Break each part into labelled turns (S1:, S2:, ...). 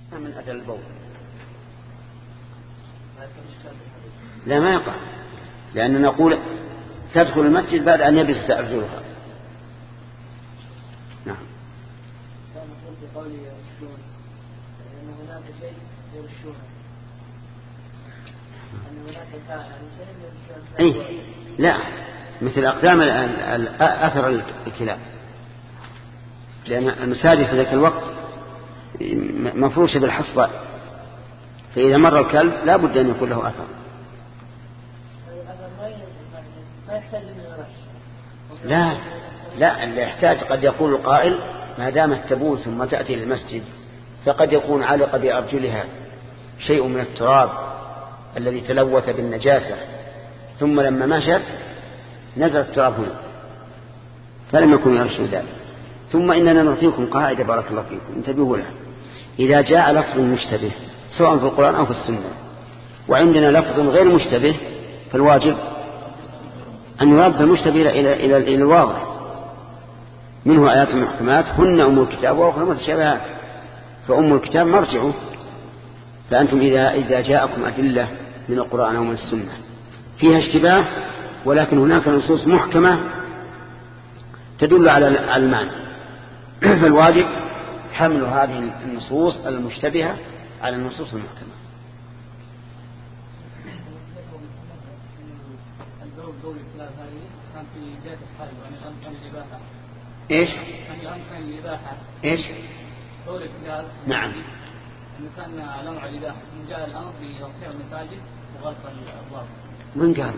S1: من أثر البول لا ما يقع، لأننا نقول تدخل المسجد بعد أن يبس أرجلها. نعم.
S2: نقول بقول يرشون لأن هناك شيء يرشونه، أن هناك شيء يرشونه.
S1: أي لا، مثل أقدام أثر الكلاب، لأن المساجد في ذلك الوقت مفروشة بالحصبة، فإذا مر الكلب لا بد أن يكون له أثر. لا اللي يحتاج قد يقول القائل ما دامت تبول ثم تأتي للمسجد، فقد يكون علق بأرجلها شيء من التراب الذي تلوث بالنجاسة، ثم لما مشت نزل التراب هنا فلم يكن يرشد ذلك. ثم إننا نعطيكم قاعدة بارك الله فيكم انتبهوا لها، إذا جاء لفظ مشتبه سواء في القرآن أو في السنة وعندنا لفظ غير مشتبه، فالواجب أن يرد المشتبه إلى الواضح، منه آيات محكمات هن أم الكتاب وأخرى متشابهات، فأم الكتاب مرجعه. فأنتم إذا جاءكم أدلة من القرآن أو من السنة فيها اشتباه ولكن هناك نصوص محكمة تدل على المعنى، فالواجب حمل هذه النصوص المشتبهة على النصوص المحكمة. ايش ايش نعم
S2: كان لمع الإباحة من جاء الأمر بتطهير المساجد وغلق الأبواب.
S1: من قال؟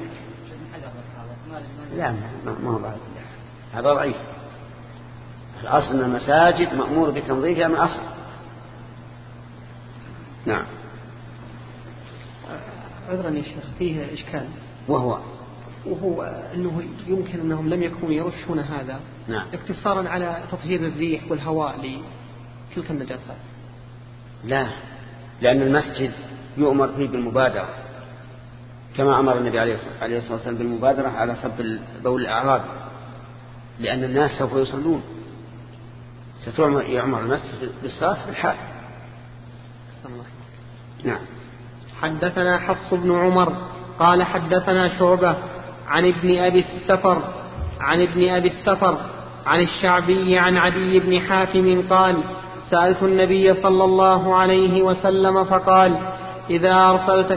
S1: لا ما هو بعد، هذا ضعيف. الأصل أن المساجد مأمور بتنظيفها من أصل. نعم.
S3: عذرا يا شيخ فيه إشكال،
S1: وهو
S3: أنه يمكن أنهم لم يكونوا يرشون هذا
S1: نعم.
S3: اقتصارا على تطهير الريح والهواء لتلك النجاسات.
S1: لا، لأن المسجد يؤمر فيه بالمبادرة كما أمر النبي عليه الصلاة والسلام بالمبادرة على صب بول الأعراب، لأن الناس سوف يصلون، يعمر المسجد بالصلاة في الحال. نعم.
S3: حدثنا حفص بن عمر قال حدثنا شعبة عن ابن أبي السفر عن الشعبي عن عدي بن حاتم قال سألت النبي صلى الله عليه وسلم فقال إذا أرسلت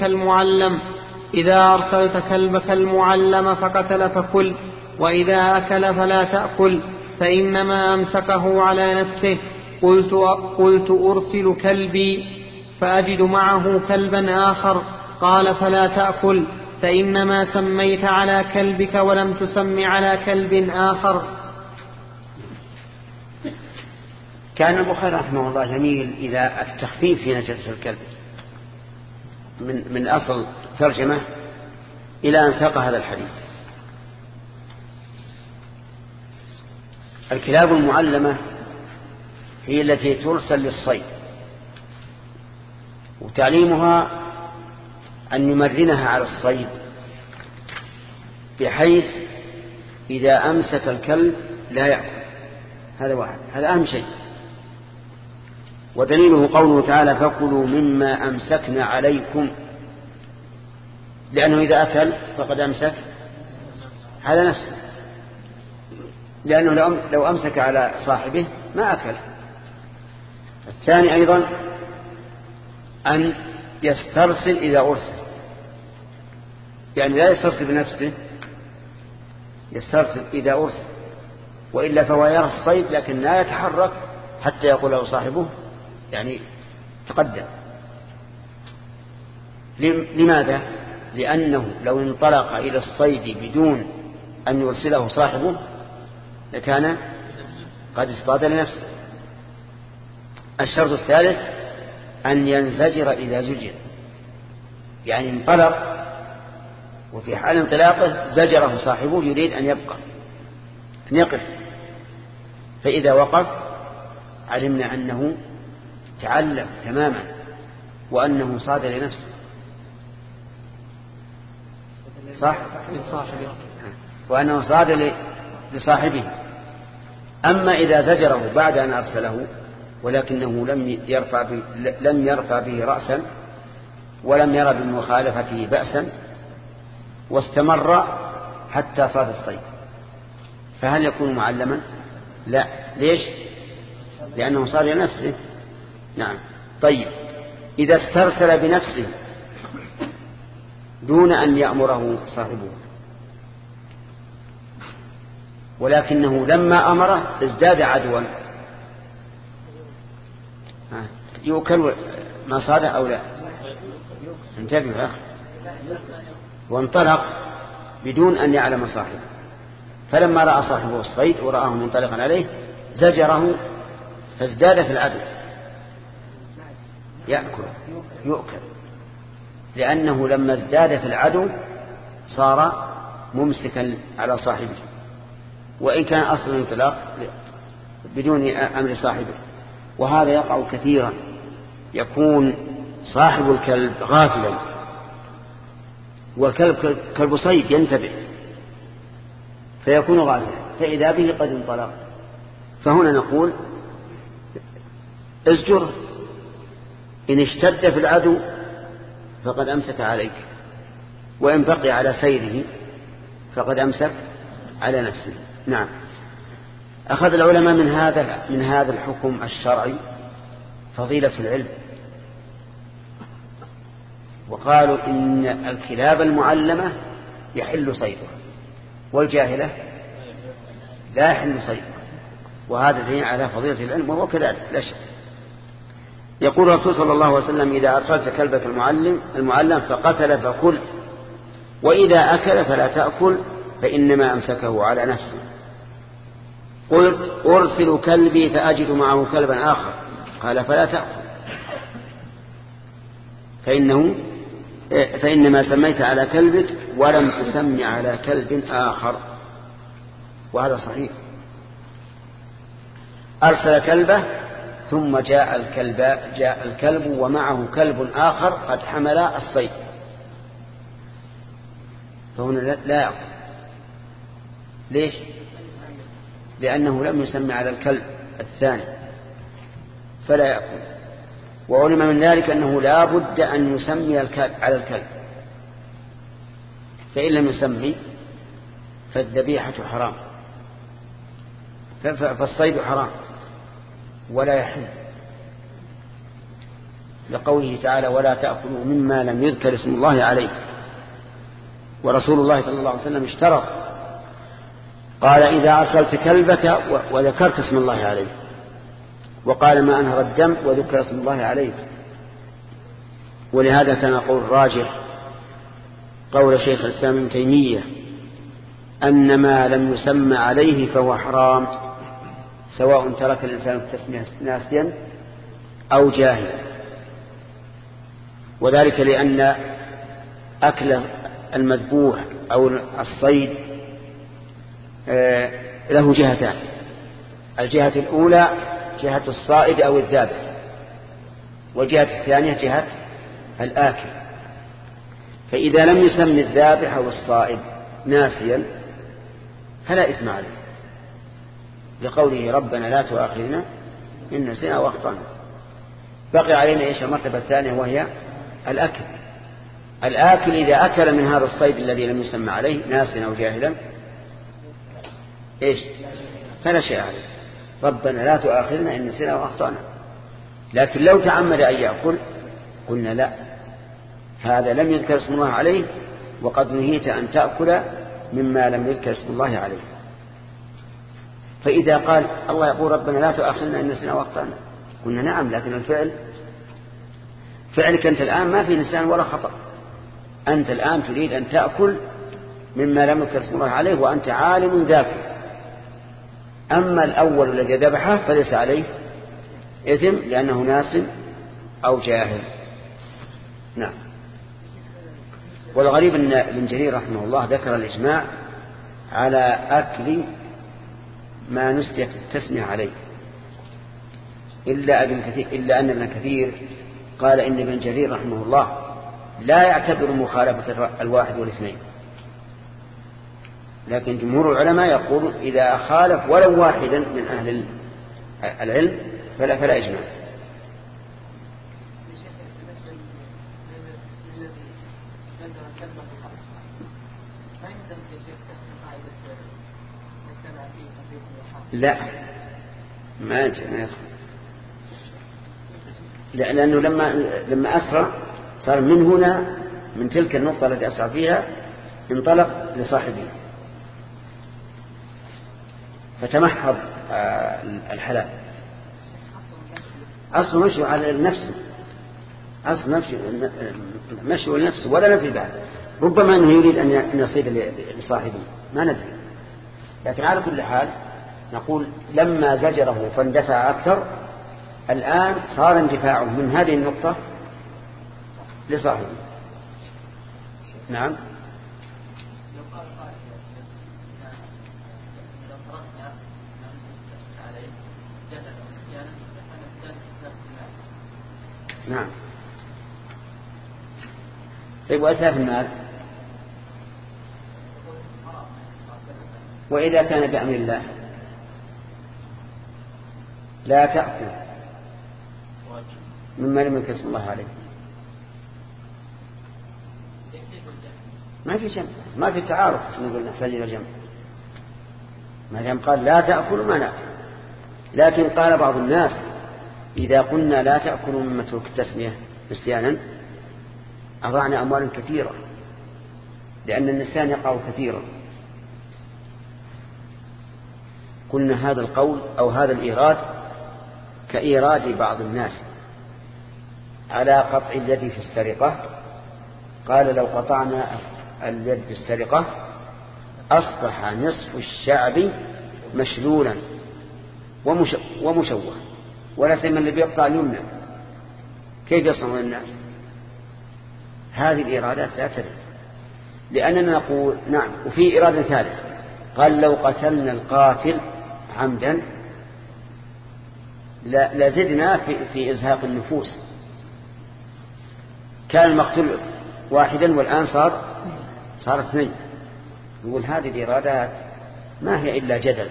S3: كلبك المعلم فقتل فكل، وإذا أكل فلا تأكل فإنما أمسكه على نفسه. قلت أرسل كلبي فأجد معه كلبا آخر، قال فلا تأكل فإنما سميت على كلبك ولم تسم على كلب آخر.
S1: كان البخاري رحمه الله جميل إلى التخفيف في نجاسة الكلب من أصل ترجمة إلى أن ساق هذا الحديث. الكلاب المعلمة هي التي ترسل للصيد، وتعليمها أن نمرنها على الصيد بحيث إذا أمسك الكلب لا يأكل. هذا واحد، هذا أهم شيء. ودليله قوله تعالى فكلوا مما أمسكنا عليكم، لأنه إذا أكل فقد أمسك على نفسه، لأنه لو أمسك على صاحبه ما أكل. الثاني أيضا أن يسترسل إذا أرسل، يعني لا يسترسل بنفسه، يسترسل إذا أرسل، وإلا فهو يرى الصيد لكن لا يتحرك حتى يقول له صاحبه يعني تقدم. لماذا؟ لأنه لو انطلق إلى الصيد بدون أن يرسله صاحبه لكان قد اصطاد لنفسه. الشرط الثالث أن ينزجر إذا زجر، يعني انطلق وفي حال انطلاقه زجره صاحبه يريد أن يبقى أن يقف، فإذا وقف علمنا أنه تعلم تماما وأنه صاد لنفسه. صح؟ وأنه صاد لصاحبه. أما إذا زجره بعد أن أرسله ولكنه لم يرفع به رأسا ولم يرى بمخالفته بأسا واستمر حتى صاد الصيد، فهل يكون معلما؟ لا. ليش؟ لأنه صار لنفسه. نعم. طيب، إذا استرسل بنفسه دون أن يأمره صاحبه، ولكنه لما أمره ازداد عدوا، يؤكل ما صاد أو لا؟ انتبه يا أخي. وانطلق بدون أن يعلم صاحبه، فلما رأى صاحبه الصيد ورآه منطلقا عليه زجره فازداد في العدو، يؤكل، لأنه لما ازداد في العدو صار ممسكا على صاحبه، وإن كان أصلا الانطلاق بدون أمر صاحبه. وهذا يقع كثيرا، يكون صاحب الكلب غافلا والكلب كلب صيد ينتبه فيكون غافلا، فإذا به قد انطلق. فهنا نقول ازجره، إن اشتد في العدو فقد أمسك عليك، وإن بقي على سيره فقد أمسك على نفسه. نعم. أخذ العلماء من هذا الحكم الشرعي فضيلة العلم، وقالوا إن الكلاب المعلمة يحل صيدها والجاهلة لا يحل صيدها، وهذا دليل على فضيلة العلم، وهو كذلك لا شك. يقول الرسول صلى الله عليه وسلم: إذا أرسلت كلبك المعلم فقتل فكل، وإذا أكل فلا تأكل، فإنما أمسكه على نفسه. قلت: أرسل كلبي فأجد معه كلبا آخر، قال: فلا تأكل، فإنما سميت على كلبك ولم تسمي على كلب آخر. وهذا صحيح. أرسل كلبه ثم جاء الكلب ومعه كلب آخر قد حمل الصيد، فهنا لا يأكل. ليش؟ لأنه لم يسمي على الكلب الثاني فلا يأكل. وعلم من ذلك أنه لا بد أن يسمي على الكلب، فإن لم يسمي فالذبيحة حرام، فالصيد حرام ولا يحل، لقوله تعالى: ولا تأكلوا مما لم يذكر اسم الله عليه. ورسول الله صلى الله عليه وسلم اشترط، قال: إذا أرسلت كلبك وذكرت اسم الله عليه، وقال: ما أنهر الدم وذكر اسم الله عليه. ولهذا كان قول راجح قول شيخ الإسلام ابن تيمية أن ما لم يسمى عليه فهو حرام، سواء ترك الإنسان التسمية ناسيا أو جاهلا. وذلك لأن أكل المذبوح أو الصيد له جهتان: الجهة الأولى جهة الصائد أو الذابح، والجهة الثانية جهة الآكل. فإذا لم يسمي الذابح أو الصائد ناسيا فلا إثم عليه، لقوله: ربنا لا تؤاخذنا إن نسينا وأخطأنا. بقي علينا إيش المرتبة الثانية، وهي الأكل. الآكل إذا أكل من هذا الصيد الذي لم يسمى عليه ناسيا أو جاهلا إيش؟ فلا شيء عليه، ربنا لا تؤاخذنا إن نسينا وأخطأنا. لكن لو تعمد أن يأكل قلنا: لا، هذا لم يذكر اسم الله عليه، وقد نهيت أن تأكل مما لم يذكر اسم الله عليه. فإذا قال الله يقول: ربنا لا تؤاخذنا إن نسينا وأخطأنا، قلنا: نعم، لكن الفعل فعلك أنت الآن ما في نسيان ولا خطأ، أنت الآن تريد أن تأكل مما لم يذكر اسم الله عليه وأنت عالم ذاكر. أما الأول الذي ذبحه فليس عليه إثم لأنه ناس أو جاهل. نعم. والغريب أن ابن جرير رحمه الله ذكر الإجماع على أكل ما نسيت التسمية عليه، إلا أن ابن كثير قال إن ابن جرير رحمه الله لا يعتبر مخالفة الواحد والاثنين، لكن جمهور العلماء يقول إذا خالف ولو واحدا من أهل العلم فلا إجماع. لا ما يدخل، لأنه لما أسرع صار من هنا، من تلك النقطة التي أسرع فيها انطلق لصاحبه فتمحض الحلال. أصل مشي على النفس، أصل مشي النفس ولا نفي بعد. ربما أنه يريد أن يصيد لصاحبه ما ندري، لكن على كل حال نقول لما زجره فاندفع أكثر، الآن صار اندفاعه من هذه النقطة لصاحبه. نعم. نعم. طيب وأتلاف المال وإذا كان بأمر الله لا تأكل مما لم يكتب الله عليه، ما في جمع، ما في تعارف، نقول نحتاج إلى جمع. ما دام قال لا تأكل ما نأكل، لكن قال بعض الناس إذا قلنا لا تأكلوا مما ترك التسمية نسيانا أضعنا أموالا كثيرة، لأن النسيان يقع كثيرا. قلنا هذا القول أو هذا الإيراد كإيراد بعض الناس على قطع اليد في السرقة. قال لو قطعنا اليد في السرقة أصبح نصف الشعب مشلولا ومشوه، ولا سيما اللي بيقطع اليمنى كيف يصنع الناس؟ هذه الإرادات لا تدري، لأننا نقول نعم. وفي إرادة ثالث قال لو قتلنا القاتل عمدا لزدنا في إزهاق النفوس، كان المقتول واحدا والآن صار اثنين. يقول هذه الإرادات ما هي إلا جدل،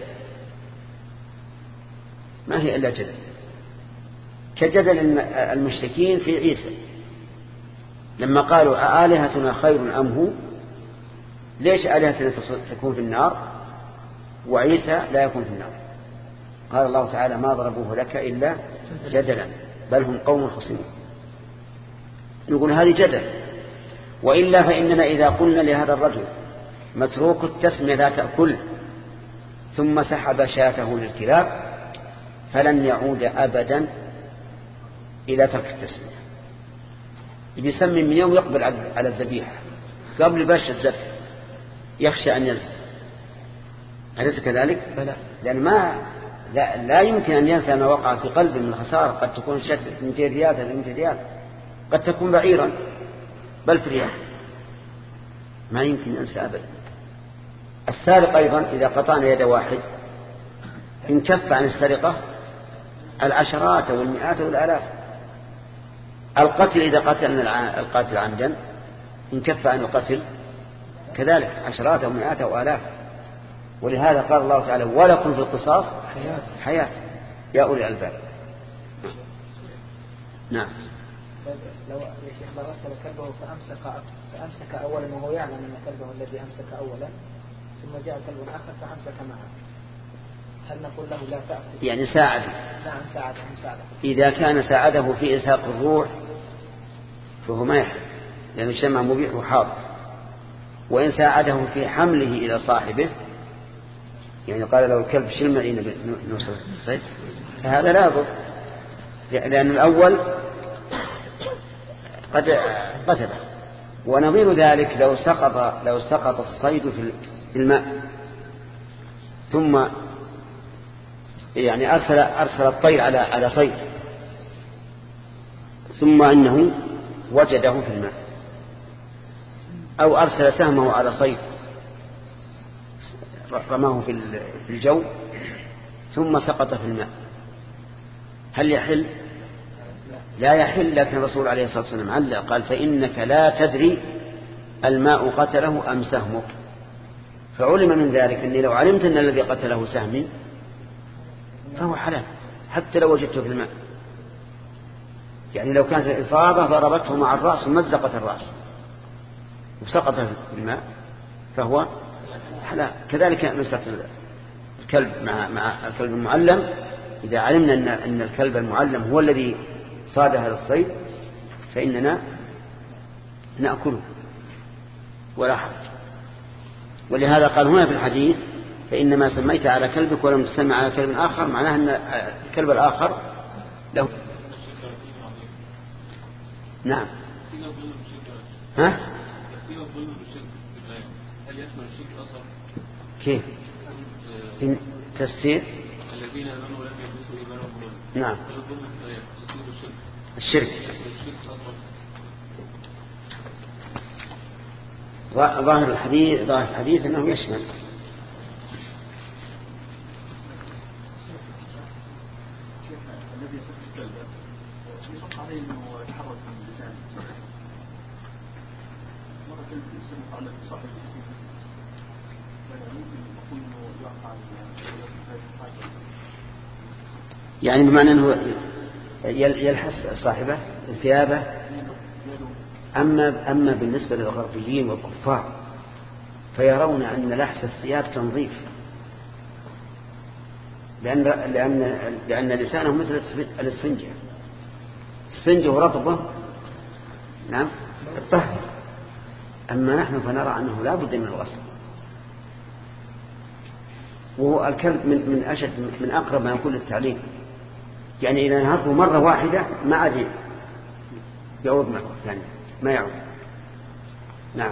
S1: ما هي إلا جدل، كجدل المشركين في عيسى لما قالوا آلهتنا خير أم هو، ليش آلهتنا تكون في النار وعيسى لا يكون في النار؟ قال الله تعالى ما ضربوه لك إلا جدلا بل هم قوم خصمون. نقول هذه جدل. وإلا فإننا إذا قلنا لهذا الرجل متروك التسمية لا تأكل ثم سحب شاته للكلاب فلن يعود أبدا إلى ترك التسمية، يسمي من يوم يقبل على الذبيحة قبل باش الذبح يخشى أن ينسى. أليس كذلك؟ لأن لا يمكن أن ينسى ما وقع في قلبه من الخسارة. قد تكون شك 200 ريال 300 ريال، قد تكون بعيرا بل في ريال، ما يمكن ينسى أبدا. السارق أيضا إذا قطعنا يد واحد انكف عن السرقة العشرات والمئات والآلاف. القتل إذا قتلنا القاتل عمدا انكف عن القتل كذلك عشرات ومئات وآلاف. ولهذا قال الله تعالى ولكم في القصاص حياة يا أولي الألباب. نعم.
S4: لو يا شيخ لو أرسل كلبه فأمسك أولا وهو يعلم أن كلبه الذي أمسك أولا ثم جاء كلب آخر فأمسك معه، هل نقول له لا تأخذ؟
S1: يعني ساعده.
S4: نعم ساعده.
S1: إذا كان ساعده في إزهاق الروح فهو ما يحل، لأنه الشمع مبيح وحاضر. وإن ساعده في حمله إلى صاحبه، يعني قال له الكلب شل معي نوصل الصيد، فهذا لا يضر، لأن الأول قد قتله. ونظير ذلك لو سقط الصيد في الماء ثم يعني أرسل الطير على صيد ثم أنه وجده في الماء، أو أرسل سهمه على صيد رماه في الجو ثم سقط في الماء، هل يحل؟ لا يحل. لكن الرسول عليه الصلاة والسلام علق قال فإنك لا تدري الماء قتله أم سهمك. فعلم من ذلك أني لو علمت أن الذي قتله سهمي فهو حلال حتى لو وجدته في الماء. يعني لو كانت الإصابة ضربته مع الرأس ومزقت الرأس وسقط في الماء فهو حلال. كذلك مسألة الكلب مع الكلب المعلم، إذا علمنا أن الكلب المعلم هو الذي صاد هذا الصيد فإننا نأكله ولا حرج. ولهذا قال هنا في الحديث فإنما سميت على كلبك ولم تسمى على كلب آخر، معناه أن الكلب الآخر له. نعم. ها؟ كيف؟ إن تفسير
S5: الذين آمنوا ولم يلبسوا إيمانهم بظلم.
S1: نعم. الشرك. ظاهر الحديث أنه يشمل. يعني بمعنى أنه يلحس صاحبه ثيابه. أما بالنسبة للغربيين والكفار فيرون أن لحس الثياب تنظيف، لأن لسانه مثل الاسفنجة، الاسفنجة ورطبه نعم الطهر. أما نحن فنرى أنه لا بد من الغسل. وهو الكلب من أقرب ما يكون للتعليم. يعني إذا نهضه مرة واحدة ما عاد يعود مرة ثانية، ما يعود. نعم.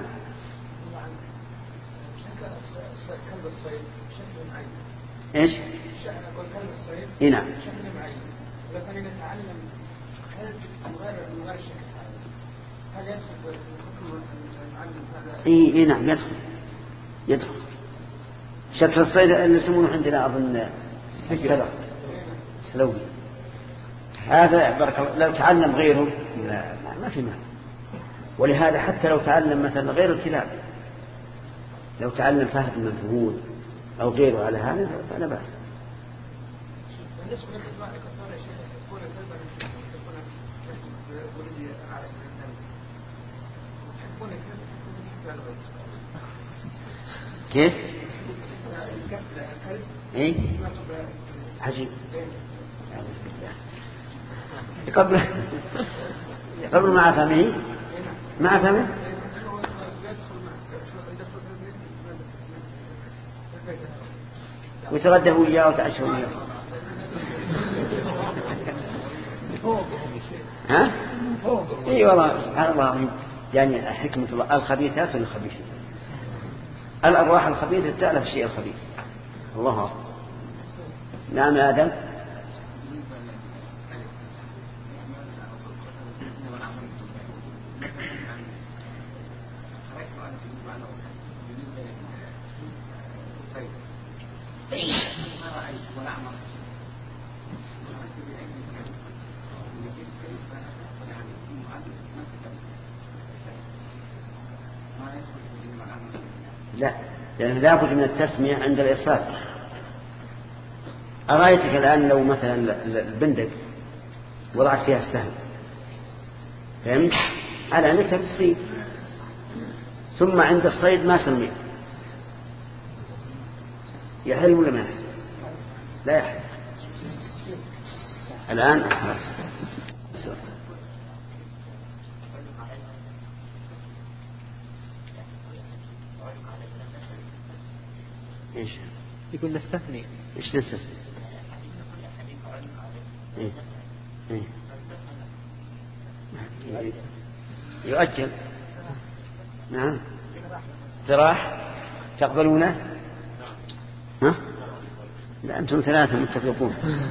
S4: كلب الصيد شكل معين.
S1: إيش؟
S4: كلب الصيد.
S1: إيه نعم.
S4: شكل معين. لكن إذا تعلم كلب من غير شكل هذا يدخل حكم المعلم هذا.
S1: إيه نعم يدخل. شكل الصيد اللي يسمونه عندنا أظن سلوي. هذا لو تعلم غيره ما في معنى. ولهذا حتى لو تعلم مثلا غير الكلاب، لو تعلم فهد المنفهود أو غيره على هذا فلا بأس.
S4: بالنسبة للإطلاق كثير يا شيخ يكون الكلب يكون ولدي أعرف من الكلب يحبون الكلب
S1: كيف؟ إيه؟ عجيب. قبل مع فمه وتغدوا وياه وتعشوا وياه. ها؟ اي والله سبحان الله العظيم. يعني حكمة الله الخبيثات للخبيثين، الأرواح الخبيثة تألف الشيء الخبيث. الله أكبر. نعم يا آدم. لا، لأنه لا بد من التسمية عند الإرسال. أرأيتك الآن لو مثلا البندق وضعت فيها السهم، فهمت؟ على أنك بالصيد، ثم عند الصيد ما سميت، يحل ولا ما يحل؟ لا يحل. الآن خلاص. إيش؟
S3: يقول نستثني.
S1: إيش نستثني؟ إيه؟ إيه؟ يؤجل. نعم. فراح تقبلونه؟ ها؟ لا أنتم ثلاثة متفقون.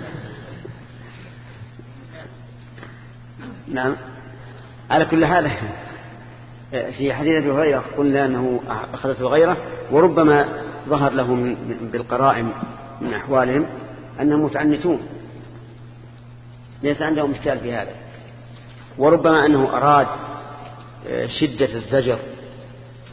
S1: نعم. على كل حال في حديث أبي هريرة قلنا أنه أخذت الغيرة، وربما ظهر لهم بالقرائن من أحوالهم أنهم متعنتون ليس عندهم مشكلة في هذا، وربما أنه أراد شدة الزجر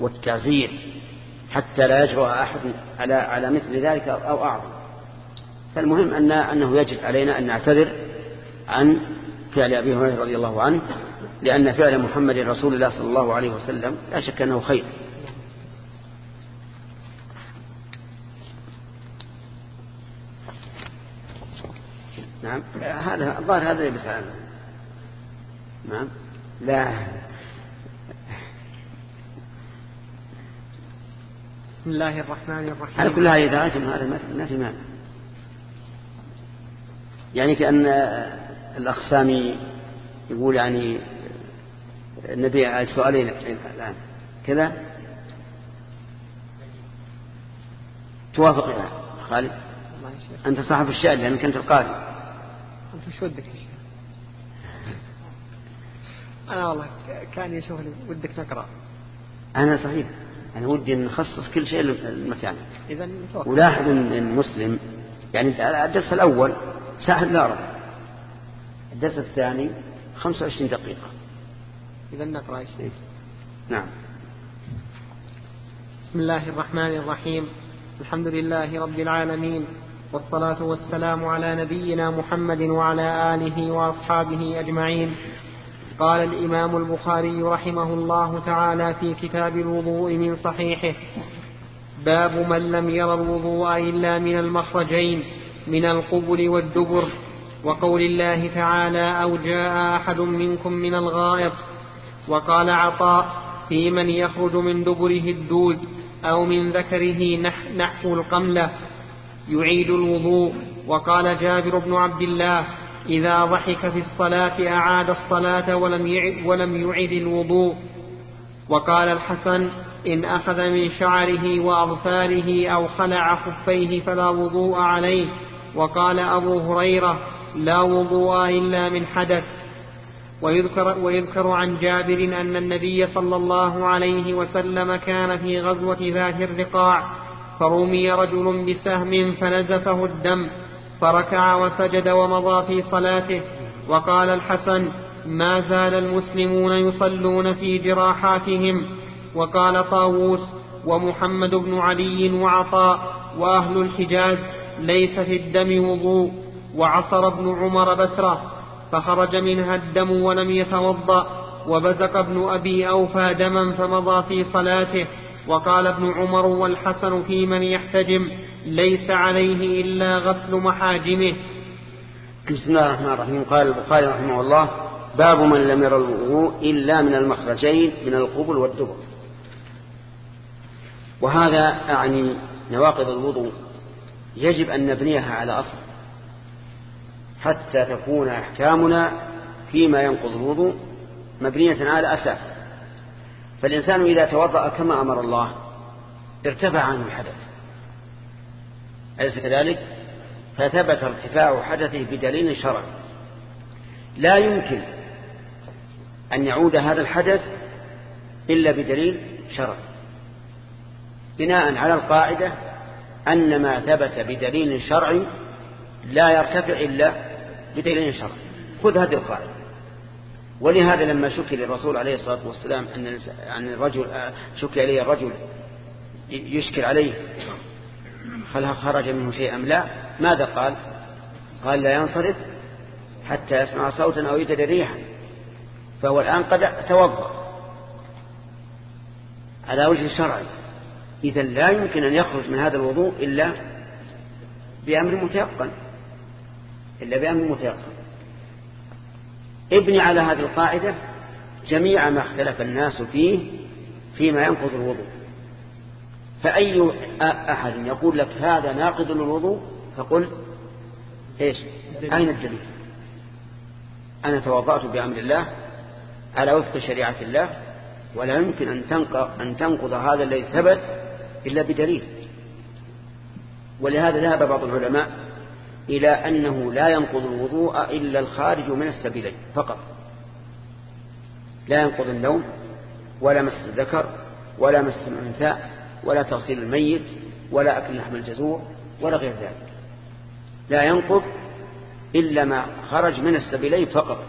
S1: والتعزير حتى لا يجرؤ أحد على مثل ذلك أو أعظم. فالمهم أنه يجب علينا أن نعتذر عن فعل أبي هريرة رضي الله عنه، لأن فعل محمد رسول الله صلى الله عليه وسلم لا شك أنه خير. نعم هذا الظاهر هذا يبس عنه. نعم لا.
S3: بسم الله الرحمن الرحيم.
S1: على كل هذه دراجم هذا ما في معنى، يعني كأن الأقسام يقول يعني النبي على السؤالين الآن كذا توافق يا خالد؟ أنت صاحب الشأن لأنك أنت القاضي.
S3: أنت شو ودك يا شيخ؟ أنا والله كان يشوف ودك نقرأ.
S1: أنا صحيح أنا ودي نخصص كل شيء للمكان.
S3: إذا
S1: ولاحظ أن المسلم يعني الدرس الأول ساعة إلا ربع، الدرس الثاني 25 دقيقة.
S3: إذا نقرأ يا شيخ.
S1: نعم.
S3: بسم الله الرحمن الرحيم. الحمد لله رب العالمين، والصلاة والسلام على نبينا محمد وعلى آله وأصحابه أجمعين. قال الإمام البخاري رحمه الله تعالى في كتاب الوضوء من صحيحه: باب من لم ير الوضوء إلا من المخرجين من القبل والدبر، وقول الله تعالى: أو جاء أحد منكم من الغائط. وقال عطاء: في من يخرج من دبره الدود أو من ذكره نحو القملة يعيد الوضوء. وقال جابر بن عبد الله: إذا ضحك في الصلاة أعاد الصلاة ولم يعد الوضوء. وقال الحسن: إن أخذ من شعره وأظفاره أو خلع خفيه فلا وضوء عليه. وقال أبو هريرة: لا وضوء إلا من حدث. ويذكر عن جابر أن النبي صلى الله عليه وسلم كان في غزوة ذات الرقاع، فرمي رجل بسهم فنزفه الدم، فركع وسجد ومضى في صلاته. وقال الحسن: ما زال المسلمون يصلون في جراحاتهم. وقال طاووس ومحمد بن علي وعطاء وأهل الحجاز: ليس في الدم وضوء. وعصر ابن عمر بترة فخرج منها الدم ولم يتوضأ، وبزق ابن أبي أوفى دما فمضى في صلاته. وقال ابن عمر والحسن في من يحتجم: ليس عليه إلا غسل محاجمه.
S1: بسم الله الرحمن الرحيم. قال البخاري رحمه الله: باب من لم ير الوضوء إلا من المخرجين من القبل والدبر. وهذا يعني نواقض الوضوء يجب أن نبنيها على أصل حتى تكون أحكامنا فيما ينقض الوضوء مبنية على أساس. فالإنسان إذا توضأ كما أمر الله ارتفع عنه الحدث، أليس كذلك؟ فثبت ارتفاع حدثه بدليل شرعي. لا يمكن أن يعود هذا الحدث إلا بدليل شرعي، بناء على القاعدة أن ما ثبت بدليل شرعي لا يرتفع إلا بدليل شرعي. خذ هذه القاعدة. ولهذا لما شكي للرسول عليه الصلاة والسلام أن الرجل شكي عليه الرجل يشكل عليه هل خرج منه شيء أم لا، ماذا قال؟ قال: لا ينصرف حتى يسمع صوتا أو يجد ريحا. فهو الآن قد توضأ على وجه شرعي، إذا لا يمكن أن يخرج من هذا الوضوء إلا بأمر متيقن، ابني على هذه القاعدة جميع ما اختلف الناس فيه فيما ينقض الوضوء. فأي أحد يقول لك هذا ناقض للوضوء فقل: إيش؟ أين الدليل؟ أنا توضأت بأمر الله على وفق شريعة الله، ولا يمكن أن تنقض هذا الذي ثبت إلا بدليل. ولهذا ذهب بعض العلماء إلى أنه لا ينقض الوضوء إلا الخارج من السبيلين فقط، لا ينقض النوم ولا مس الذكر ولا مس الأنثى ولا تغسيل الميت ولا أكل لحم الجزور ولا غير ذلك، لا ينقض إلا ما خرج من السبيلين فقط.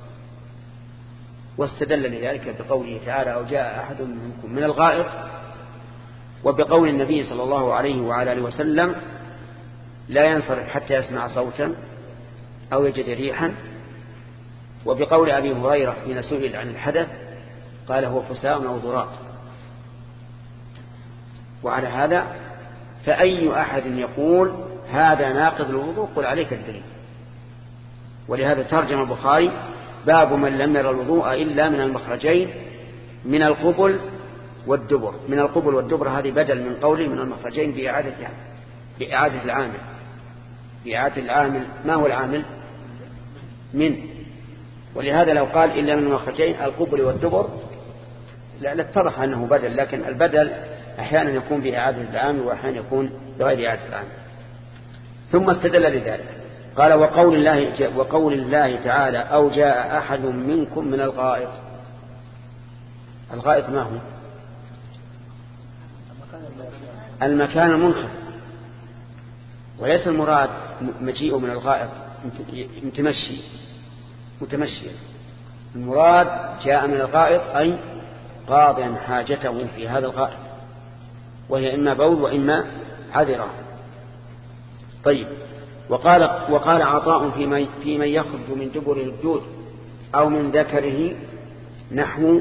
S1: واستدل لذلك بقوله تعالى: أو جاء أحد منكم من الغائط، وبقول النبي صلى الله عليه وعلى آله وسلم: لا ينصرف حتى يسمع صوتا أو يجد ريحا. وبقول أبي هريرة حين سئل عن الحدث قال هو فساء أو ضراط. وعلى هذا فأي أحد يقول هذا ناقض الوضوء قل عليك الدليل. ولهذا ترجم البخاري باب من لم ير الوضوء إلا من المخرجين من القبل والدبر. من القبل والدبر هذه بدل من قوله من المخرجين بإعادة العامل. بإعادة العامل ما هو العامل؟ من. ولهذا لو قال إلا من المخرجين القبل والدبر لاتضح أنه بدل، لكن البدل أحيانا يكون بإعادة العامل وأحيانا يكون بغير إعادة العامل. ثم استدل لذلك قال وقول الله تعالى أو جاء أحد منكم من الغائط. الغائط ما هو؟ المكان المنخفض، وليس المراد مجيء من الغائط متمشي. المراد جاء من الغائط أي قاضيا حاجته في هذا الغائط، وهي إما بول وإما عذرة. طيب. وقال عطاء في من يخرج من دبره الدود أو من ذكره نحو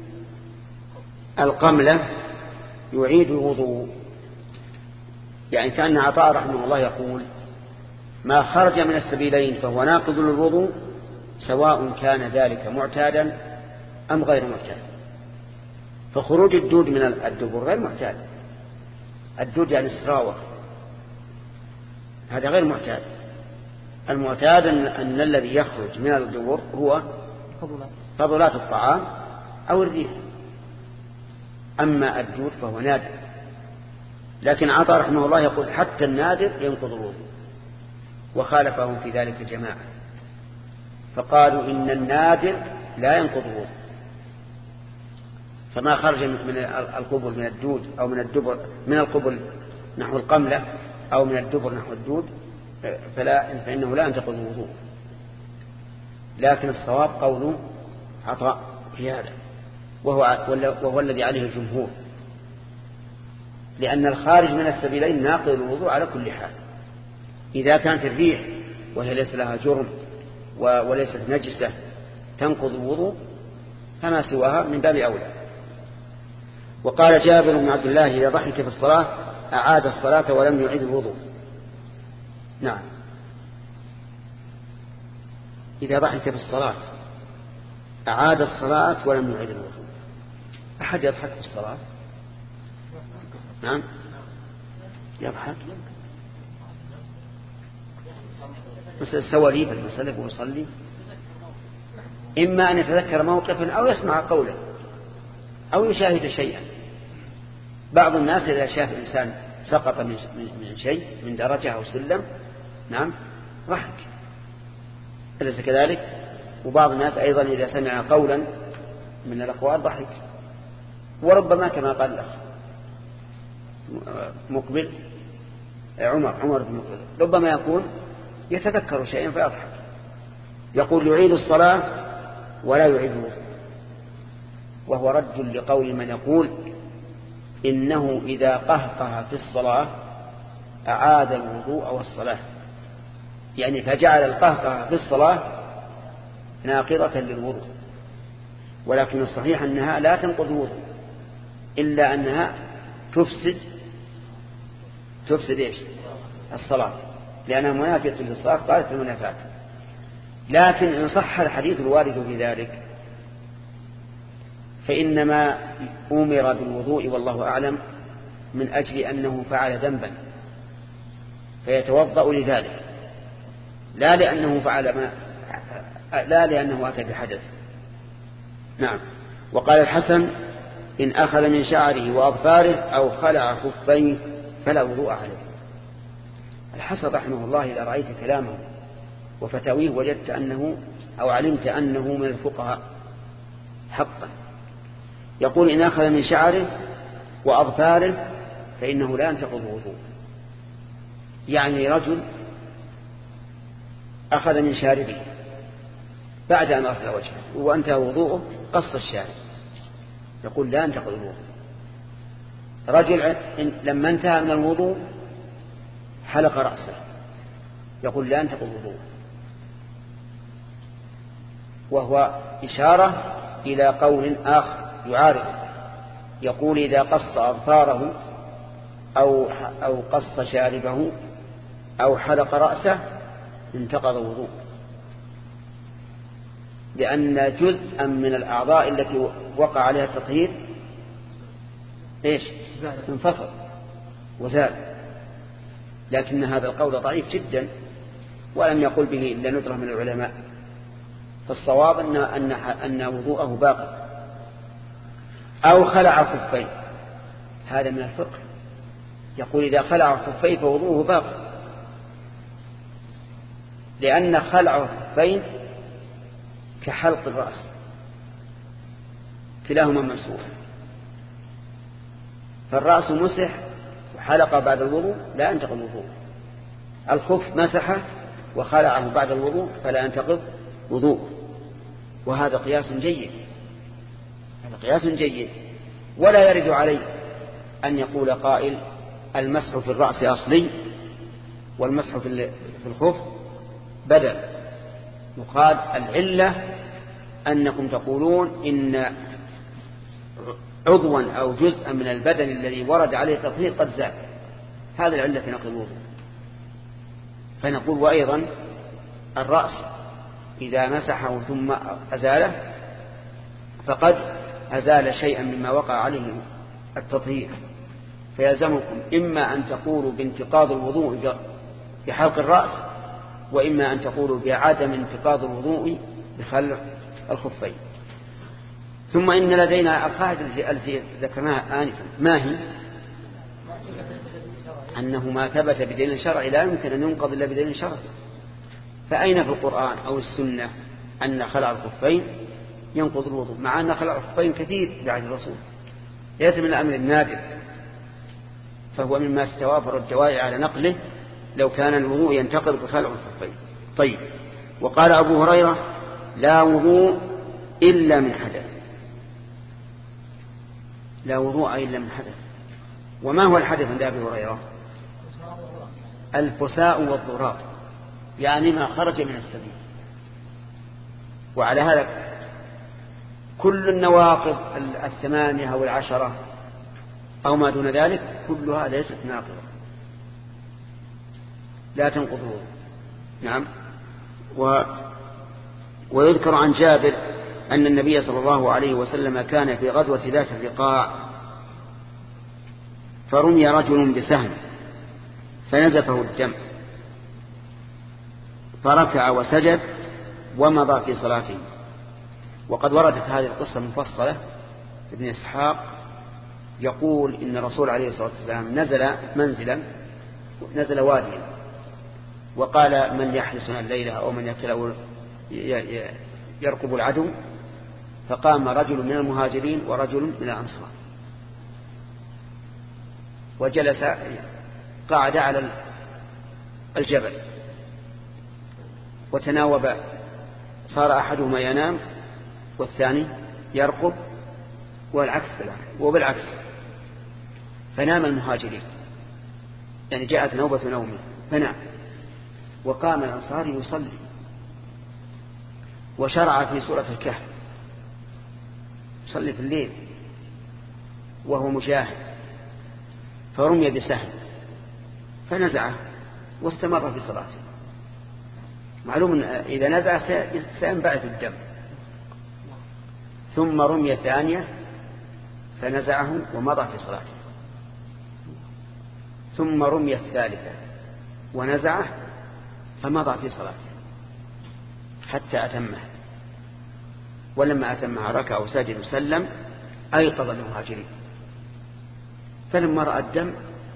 S1: القملة يعيد الوضوء. يعني كأن عطاء رحمه الله يقول ما خرج من السبيلين فهو ناقض للوضوء سواء كان ذلك معتادا أم غير معتاد. فخروج الدود من الدبر غير معتاد. الدود يعني السراوة، هذا غير معتاد. المعتاد أن الذي يخرج من الدبر هو فضلات الطعام أو الريح، أما الدود فهو نادر. لكن عطاء رحمه الله يقول حتى النادر ينقض الوضوء، وخالفهم في ذلك جماعة فقالوا إن النادر لا ينقض الوضوء. فما خرج من القبل من الدود أو من الدبر، من القبل نحو القملة أو من الدبر نحو الدود فإنه لا ينتقض الوضوء. لكن الصواب قول عطاء في هذا، وهو الذي عليه الجمهور، لأن الخارج من السبيلين ناقض الوضوء على كل حال. إذا كانت الريح وهي ليس لها جرم وليست نجسة تنقض الوضوء فما سواها من باب أولى. وقال جابر بن عبد الله إذا ضحك في الصلاة أعاد الصلاة ولم يعيد الوضوء. نعم، إذا ضحك في الصلاة أعاد الصلاة ولم يعيد الوضوء. أحد يضحك في الصلاة؟ نعم يضحك مثل السواليف المسألة ويصلي، إما أن يتذكر موقفا أو يسمع قولا أو يشاهد شيئا. بعض الناس إذا شاف إنسان سقط من شيء من درجة أو سلم نعم ضحك، أليس كذلك؟ وبعض الناس أيضا إذا سمع قولا من الأقوال ضحك. وربما كما قال الأخ مقبل عمر بن مقبل ربما يكون يتذكر شيئا فيضحك. يقول يعيد الصلاة ولا يعيد الوضوء، وهو رد لقول من يقول إنه إذا قهقه في الصلاة أعاد الوضوء والصلاة، يعني فجعل القهقه في الصلاة ناقضة للوضوء. ولكن الصحيح أنها لا تنقض الوضوء إلا أنها تفسد إيش؟ الصلاة، لأنها منافية للصلاة قالت المنافات. لكن إن صح الحديث الوارد في ذلك فإنما أمر بالوضوء والله أعلم من أجل أنه فعل ذنبا فيتوضأ لذلك، لا لأنه أتى بحدث. نعم. وقال الحسن إن أخذ من شعره وأظفاره أو خلع خفيه فلا وضوء عليه. الحسن رحمه الله إذا رأيت كلامه وفتاويه وجدت أنه أو علمت أنه من الفقهاء حقا. يقول إن أخذ من شعره وأظفاره فإنه لا ينتقض الوضوء. يعني رجل أخذ من شاربه بعد أن غسل وجهه وانتهى وضوءه قص الشارب، يقول لا ينتقض الوضوء. رجل لما انتهى من الوضوء حلق رأسه يقول لا ينتقض الوضوء، وهو إشارة إلى قول آخر يعارض، يقول إذا قص أظفاره أو قص شاربه أو حلق رأسه انتقض الوضوء، لأن جزءا من الأعضاء التي وقع عليها التطهير انفصل وزال. لكن هذا القول ضعيف جدا ولم يقل به إلا ندرة من العلماء، فالصواب أن وضوءه باقي. أو خلع خفين، هذا من الفقه، يقول إذا خلع خفين فوضوءه باقي، لأن خلع خفين كحلق الرأس، كلاهما ممسوح، فالرأس مسح وحلق بعد الوضوء لا ينتقض الوضوء، الخف مسحه وخلعه بعد الوضوء فلا ينتقض وضوء. وهذا قياس جيد، هذا قياس جيد. ولا يرد عليه أن يقول قائل المسح في الرأس أصلي والمسح في الخف بدل. يقال العلة أنكم تقولون إن عضوا أو جزءا من البدن الذي ورد عليه التطهير قد زال، هذا العلة في نقض الوضوء. فنقول وأيضا الرأس إذا مسحه ثم أزاله فقد أزال شيئا مما وقع عليه التطهير، فيلزمكم إما أن تقولوا بانتقاض الوضوء بحلق الرأس، وإما أن تقولوا بعدم انتقاض الوضوء بخلع الخفين. ثم إن لدينا القاعدة التي ذكرناها آنفا، ما هي؟ أنه ما ثبت بدليل شرعي لا يمكن أن ينقض إلا بدليل شرعي. فأين في القرآن أو السنة أن خلع الخفين ينقض الوضوء، مع أن خلع الخفين كثير بعد الرسول، ليس من الأمر النادر، فهو مما تتوافر الدواعي على نقله لو كان الوضوء ينتقض بخلع الخفين. طيب، وقال أبو هريرة لا وضوء إلا من حدث، لا وضوء إلا من حدث. وما هو الحدث عند أبي هريرة؟ الفساء والضراب، يعني ما خرج من السبيل. وعلى هذا كل النواقض 8 أو 10 أو ما دون ذلك كلها ليست ناقضة، لا تنقضه. نعم. ويذكر عن جابر أن النبي صلى الله عليه وسلم كان في غزوة ذات الرقاع فرمي رجل بسهم فنزفه الدم فركع وسجد ومضى في صلاته. وقد وردت هذه القصة مفصلة. ابن إسحاق يقول إن الرسول عليه الصلاة والسلام نزل واديا وقال من يحرسنا الليلة أو من يرقب العدو، فقام رجل من المهاجرين ورجل من الأنصار وجلس قاعد على الجبل وتناوب، صار أحدهما ينام والثاني يرقب وبالعكس، فنام المهاجرين، يعني جاءت نوبة نومه فنام، وقام الأنصاري يصلي وشرع في سورة الكهف، يصلي في الليل وهو مجاهد، فرمي بسهم فنزعه واستمر في صلاته. معلوم إذا نزع سينبعث الدم. ثم رمي ثانية فنزعه ومضى في صلاته. ثم رمي الثالثة ونزعه فمضى في صلاته حتى أتمه. ولما أتمها ركع وسجد وسلم أيقظ المهاجرين، فلما رأى الدم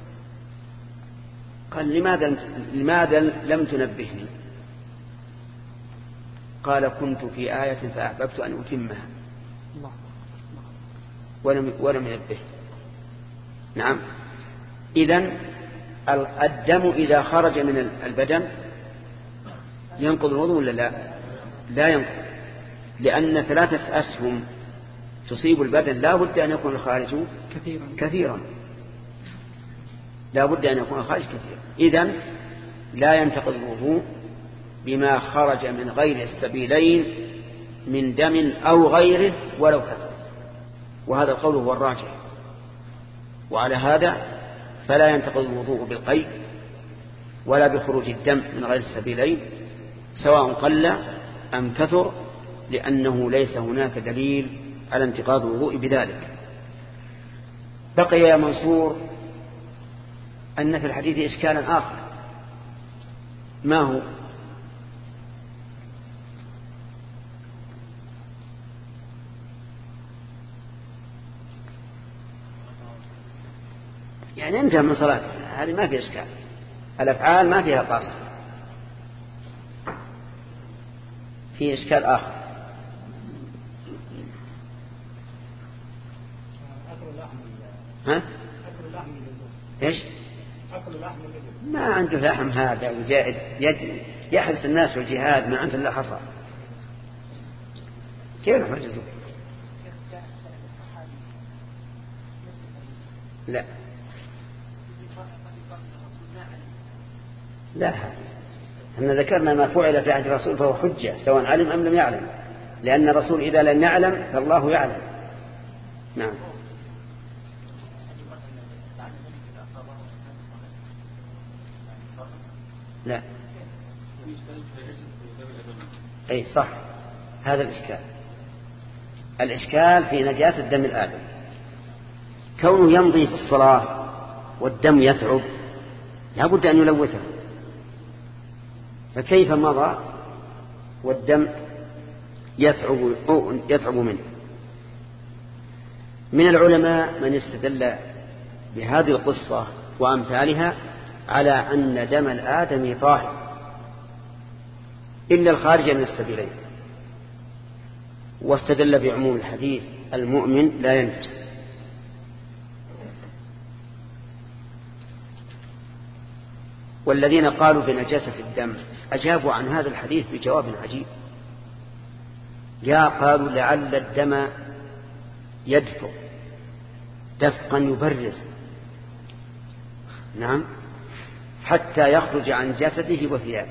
S1: قال لماذا لم تنبهني؟ قال كنت في آية فأحببت أن أتمها ولم ينبه. نعم. إذن الدم إذا خرج من البدن ينقض الوضوء ولا لا ينقض، لأن 3 أسهم تصيب البدن لا بد أن يكون الخارج كثيرا، لا بد أن يكون الخارج كثيرا. إذن لا ينتقض الوضوء بما خرج من غير السبيلين من دم أو غيره ولو كثر، وهذا القول هو الراجح. وعلى هذا فلا ينتقض الوضوء بالقيء ولا بخروج الدم من غير السبيلين سواء قل أم كثر، لأنه ليس هناك دليل على انتقاض الوضوء بذلك. بقي يا منصور أن في الحديث إشكالا آخر، ما هو؟ يعني انتهى من صلاته، هذه ما في إشكال، الأفعال ما فيها قاصر. في إشكال آخر، ها؟ إيش؟ ما عنده لحم هذا وجائد يحرس الناس والجهاد، ما عنده إلا حصى، كيف نحجزه؟ لا لا، احنا ذكرنا ما فعل في عهد الرسول فهو حجة سواء علم أم لم يعلم، لأن الرسول إذا لم يعلم فالله يعلم. نعم. لا أي صح، هذا الإشكال في نجاسة الدم الآدم، كونه يمضي في الصلاة والدم يثعب لا بد أن يلوثه، فكيف مضى والدم يثعب منه؟ من العلماء من استدل بهذه القصة وأمثالها على أن دم الآدم طاهر إلا الخارج من السبيلين، واستدل بعموم الحديث المؤمن لا ينجس. والذين قالوا بنجاسة الدم أجابوا عن هذا الحديث بجواب عجيب، قالوا لعل الدم يدفق دفقا يبرز، نعم، حتى يخرج عن جسده وثيابه.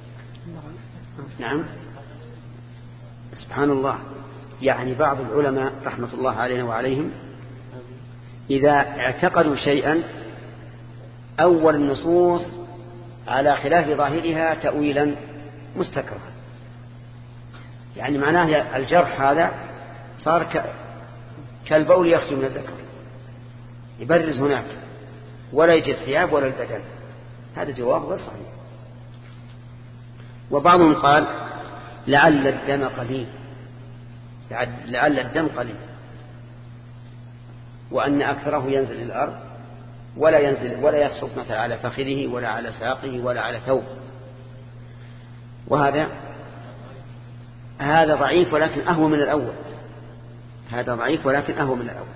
S1: نعم، سبحان الله. يعني بعض العلماء رحمة الله علينا وعليهم إذا اعتقدوا شيئا أول النصوص على خلاف ظاهرها تأويلا مستكرها، يعني معناه الجرح هذا صار كالبول يخرج من الذكر، يبرز هناك ولا يجد ثياب ولا البدن، هذا جواب غير صحيح. وبعضهم قال لعل الدم قليل، لعل الدم قليل، وأن أكثره ينزل إلى الأرض ولا يسقط مثلا على فخذه ولا على ساقه ولا على ثوب، وهذا ضعيف ولكن أهو من الأول، هذا ضعيف ولكن أهو من الأول.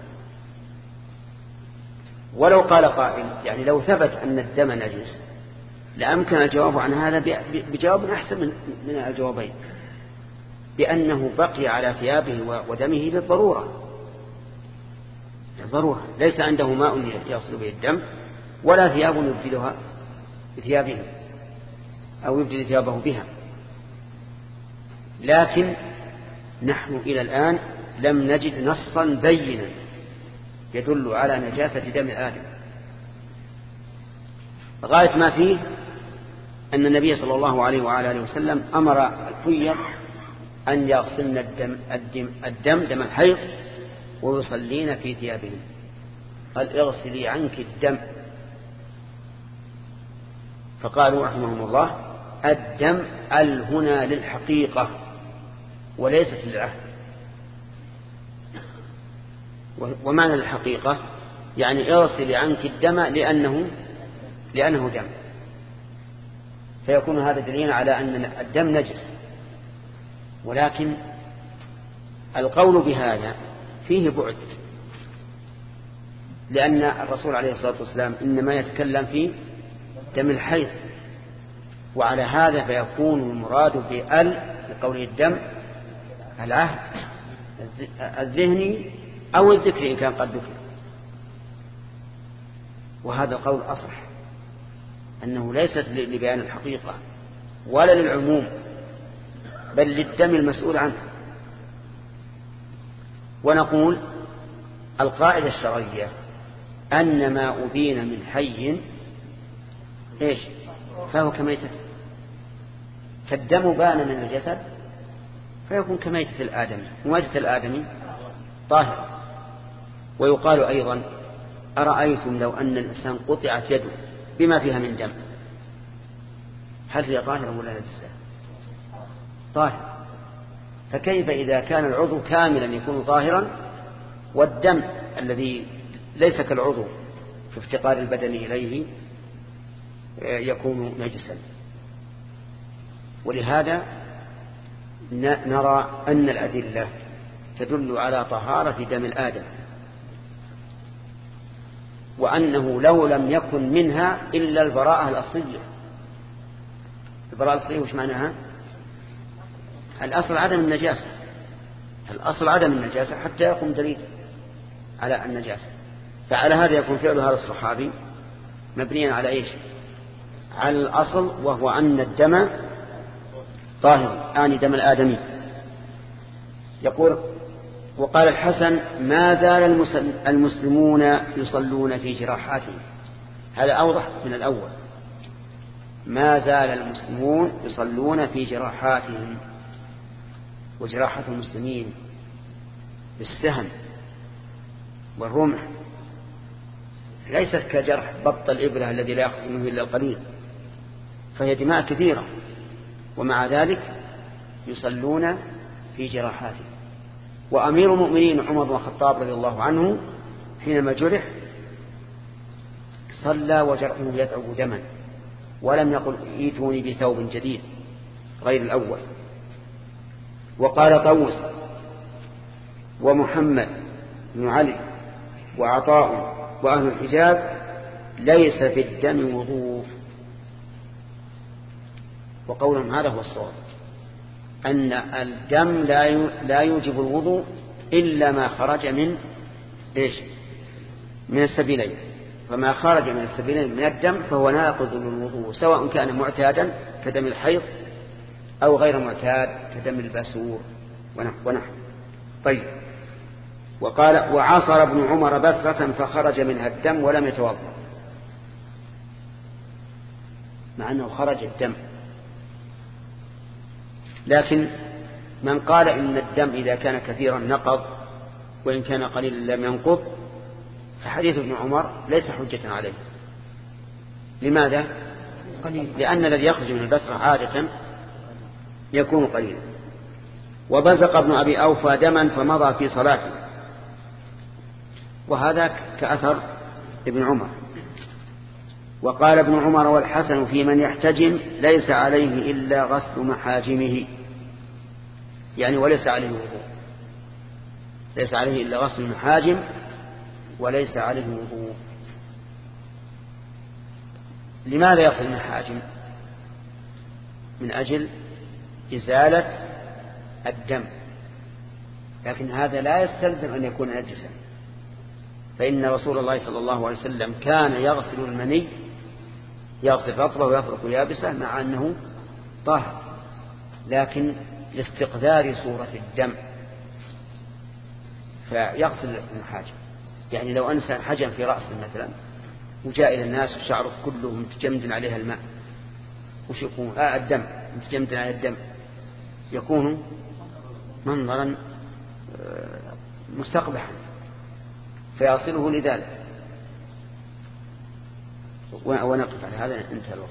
S1: ولو قال قائل يعني لو ثبت أن الدم نجس لأمكن الجواب عن هذا بجواب أحسن من الجوابين، بأنه بقي على ثيابه ودمه للضرورة، ليس عنده ماء يغسل به الدم ولا ثياب يبدلها بثيابه أو يبدل ثيابه بها. لكن نحن إلى الآن لم نجد نصا بينا يدل على نجاسة دم الآدم. غاية ما فيه أن النبي صلى الله عليه وآله وسلم أمر الحيض أن يغسلن دم الحيض ويصلين في ثيابهم، قال اغسلي عنك الدم، فقالوا رحمهم الله الدم هنا للحقيقة وليست للعهد. ومعنى الحقيقة يعني اغسلي عنك الدم لأنه دم، فيكون هذا دليل على أن الدم نجس. ولكن القول بهذا فيه بعد، لأن الرسول عليه الصلاة والسلام إنما يتكلم في دم الحيض، وعلى هذا فيكون المراد بقول الدم العهد الذهني أو الذكر إن كان قد ذكر، وهذا القول أصح. أنه ليست لبيان الحقيقة ولا للعموم، بل للدم المسؤول عنه. ونقول القاعدة الشرعية أن ما أبين من حي إيش فهو كميتة، فالدم بان من الجسد فيكون كميتة الآدمي، وميتة الآدمي طاهر. ويقال أيضا أرأيتم لو أن الإنسان قطعت يده بما فيها من دم هل هي طاهرة ولا نجسة؟ طاهر. فكيف إذا كان العضو كاملا يكون طاهرا والدم الذي ليس كالعضو في افتقار البدن إليه يكون نجسا؟ ولهذا نرى أن الأدلة تدل على طهارة دم الآدم، وأنه لو لم يكن منها إلا البراءة الأصلية. البراءة الأصلية وش معناها؟ الأصل عدم النجاسة، الأصل عدم النجاسة حتى يقوم دليل على النجاسة. فعلى هذا يكون فعل هذا الصحابي مبنيا على إيش؟ على الأصل، وهو أن الدم طاهر، يعني دم الآدمي. يقول وقال الحسن ما زال المسلمون يصلون في جراحاتهم. هذا أوضح من الأول. ما زال المسلمون يصلون في جراحاتهم. وجراحة المسلمين بالسهم والرمح ليست كجرح بط الإبرة الذي لا يأخذ منه إلا القليل، فهي دماء كثيرة، ومع ذلك يصلون في جراحاتهم. وأمير المؤمنين عمر بن الخطاب رضي الله عنه حينما جرح صلى وجرحه يدعو دما، ولم يقل ائتوني بثوب جديد غير الأول. وقال طوس ومحمد بن علي وعطاء وأهل الحجاز ليس في الدم وضوء. وقولهم هذا هو الصواب، أن الدم لا يوجب الوضوء إلا ما خرج من إيش؟ من السبيلين. فما خرج من السبيلين من الدم فهو ناقض للوضوء، سواء كان معتادا كدم الحيض أو غير معتاد كدم الباسور ونحو. طيب. وقال وعصر ابن عمر بسرة فخرج منها الدم ولم يتوضأ، مع أنه خرج الدم. لكن من قال إن الدم إذا كان كثيرا نقض وإن كان قليلا لم ينقض، فحديث ابن عمر ليس حجة عليه. لماذا؟ قليل. لأن الذي يخرج من البسرة عادة يكون قليلا. وبزق ابن أبي أوفى دما فمضى في صلاته، وهذا كأثر ابن عمر. وقال ابن عمر والحسن في من يحتجم ليس عليه إلا غسل محاجمه، يعني وليس عليه وضوء، ليس عليه إلا غسل المحاجم وليس عليه وضوء. لماذا يغسل المحاجم؟ من أجل إزالة الدم، لكن هذا لا يستلزم أن يكون نجسا، فإن رسول الله صلى الله عليه وسلم كان يغسل المني، يغسل رطبه ويفرق يابسه مع أنه طاهر، لكن لاستقذار صورة الدم فيغسل المحاجم. يعني لو أنسى حجم في رأسه مثلا وجاء إلى الناس وشعره كله متجمد عليها الماء، وش يكون؟ الدم متجمد على الدم، يكون منظرا مستقبحا فيصله لذلك. ونقف على هذا، انتهى الوقت.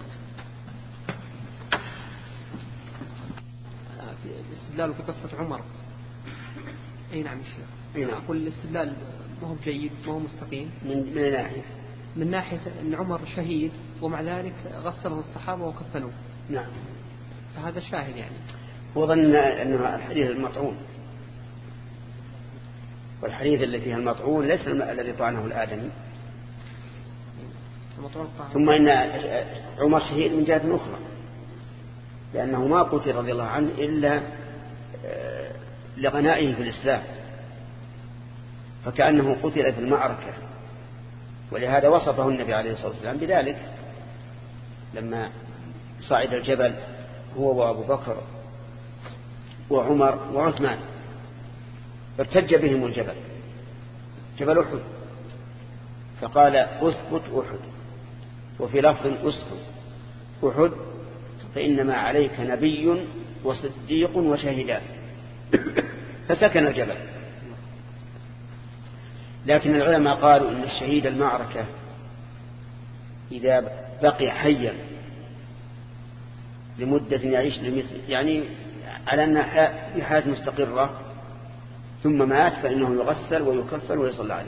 S3: في الاستدلال في قصة عمر، أي نعم الشيخ، أقول الاستدلال ما هو جيد ما هو مستقيم من ناحية أن عمر شهيد ومع ذلك غسله الصحابة وكفنوه.
S1: نعم.
S3: فهذا شاهد يعني.
S1: هو ظن أنه الحديث المطعون، والحديث الذي فيه المطعون ليس الذي طعنه الآدمي. ثم إن عمر شهيد من جهة أخرى، لأنه ما قتل رضي الله عنه إلا لغنائه في الإسلام، فكأنه قتل في المعركة، ولهذا وصفه النبي عليه الصلاة والسلام بذلك. لما صعد الجبل هو وأبو بكر وعمر وعثمان، ارتج بهم الجبل، جبل أحد، فقال أثبت أحد، وفي لفظ أسكت أحد فإنما عليك نبي وصديق وشهدان. فسكن الجبل. لكن العلماء قالوا إن الشهيد المعركة إذا بقي حيا لمدة يعيش يعني على أنها في حياة مستقرة ثم مات فإنه يغسل ويكفل ويصلى عليه.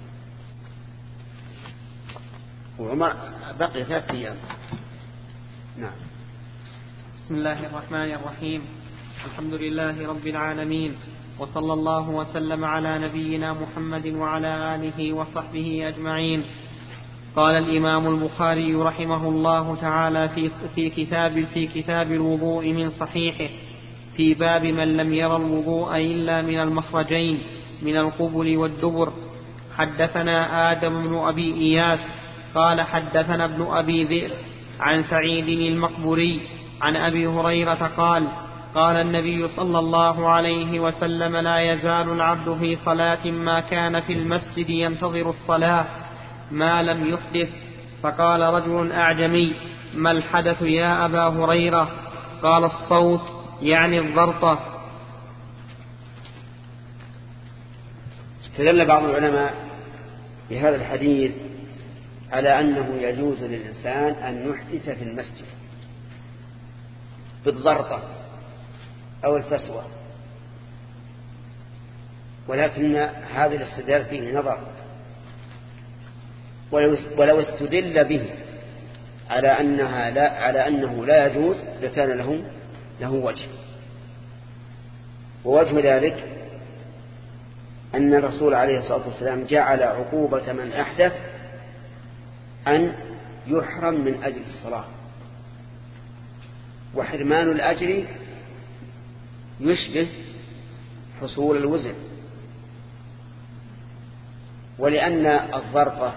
S1: وعمر بقي 3 أيام. نعم.
S3: بسم الله الرحمن الرحيم. الحمد لله رب العالمين، وصلى الله وسلم على نبينا محمد وعلى آله وصحبه أجمعين. قال الإمام البخاري رحمه الله تعالى في كتاب الوضوء من صحيحه في باب من لم ير الوضوء إلا من المخرجين من القبل والدبر. حدثنا آدم بن أبي إياس قال حدثنا ابن أبي ذئب عن سعيد المقبري عن أبي هريرة قال قال النبي صلى الله عليه وسلم لا يزال العبد في صلاة ما كان في المسجد ينتظر الصلاة ما لم يحدث. فقال رجل أعجمي ما الحدث يا أبا هريرة؟ قال الصوت يعني الضرطة.
S1: استدل بعض العلماء بهذا الحديث على أنه يجوز للإنسان أن يحدث في المسجد بالضرطة أو الفسوة، ولكن هذا الاستدلال فيه نظر، ولو استدل به على أنه لا يجوز لكان له وجه. ووجه ذلك أن الرسول عليه الصلاة والسلام جعل عقوبة من أحدث أن يحرم من أجل الصلاة، وحرمان الأجر يشبه حصول الوزن. ولأن الضرطة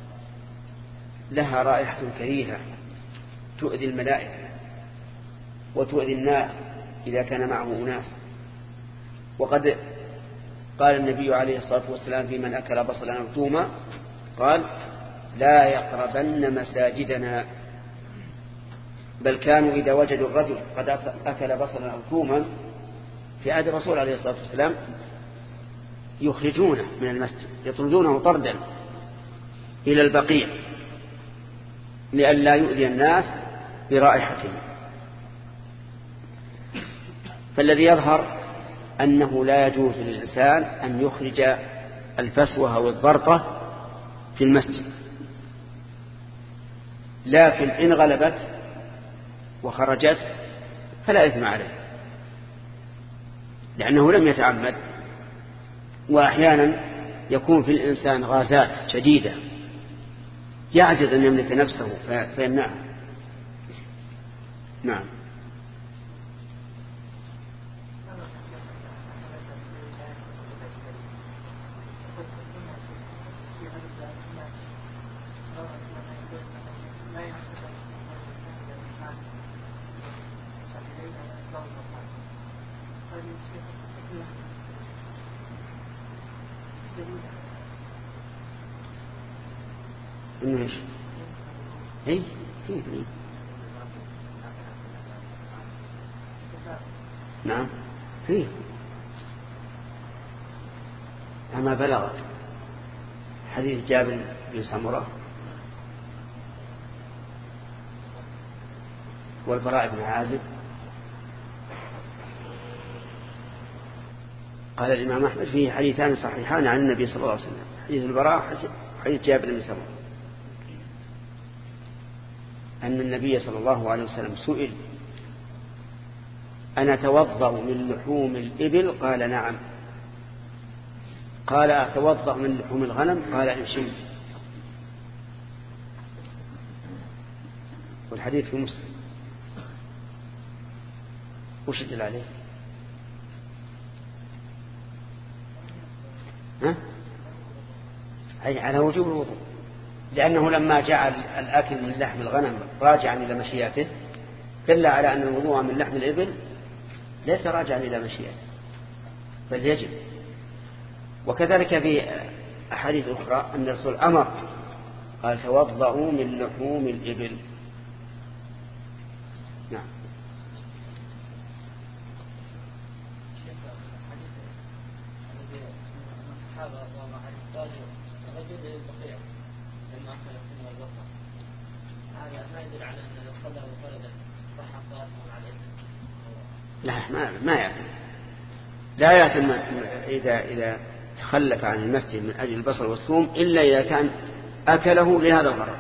S1: لها رائحة كريهة تؤذي الملائكة وتؤذي الناس إذا كان معه أناس. وقد قال النبي عليه الصلاة والسلام في من أكل بصلا أو ثوما قال لا يقربن مساجدنا، بل كانوا إذا وجدوا الرجل قد أكل بصلا أو ثوما في عهد الرسول عليه الصلاة والسلام يخرجونه من المسجد، يطردونه طردا إلى البقيع لئلا يؤذي الناس برائحتهم. فالذي يظهر أنه لا يجوز للإنسان أن يخرج الفسوة أو الضرطة في المسجد، لكن إن غلبت وخرجت فلا إثم عليه لأنه لم يتعمد. وأحيانا يكون في الإنسان غازات شديدة يعجز أن يملك نفسه فيمنعه. نعم. إنه إيش؟ إيه فيه. نعم فيه. أما بلغ حديث جابر بن سمرة والبراء بن عازب قال الإمام أحمد فيه حديثان صحيحان عن النبي صلى الله عليه وسلم، حديث البراء حديث جابر بن سمرة، أن النبي صلى الله عليه وسلم سئل أنا أتوضأ من لحوم الإبل؟ قال نعم. قال أتوضأ من لحوم الغنم؟ قال إن شئت. والحديث في مسلم. وش يدل عليه؟ أي على وجوب الوضوء. لأنه لما جعل الأكل من لحم الغنم راجعا إلى مشيئته دل على أن الوضوء من لحم الإبل ليس راجعا إلى مشيئته بل يجب. وكذلك في أحاديث أخرى أن الرسول أمر قال توضؤوا من لحوم الإبل. نعم. لا ما يأثم، لا يأثم إذا تخلف عن المسجد من أجل البصل والثوم إلا إذا كان أكله لهذا الغرض.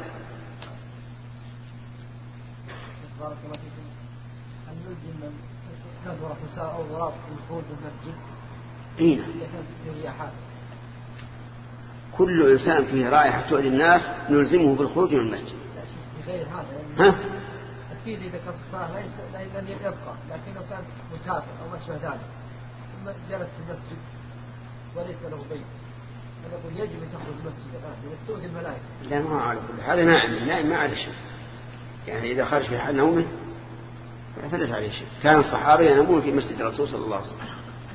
S4: بارك الله فيكم. هل نلزم من كثر حساء أو ضراط الخروج من المسجد؟
S1: إيه. كل إنسان فيه رائحة تؤذي الناس نلزمه بالخروج من المسجد.
S4: غير هذا
S1: ها؟
S4: أكيد إذا كان صار لن يبقى، لكن لو كان مسافر أو ما شابه ذلك ثم جلس في المسجد وليس له بيت نقول يجب أن تخرج المسجد الآن تؤذي الملائكة.
S1: لا ما على كل هذا نائم ما عليه شيء، يعني إذا خرج في حال نومه فليس عليه شيء. كان الصحابة ينامون في مسجد الرسول صلى الله عليه وسلم.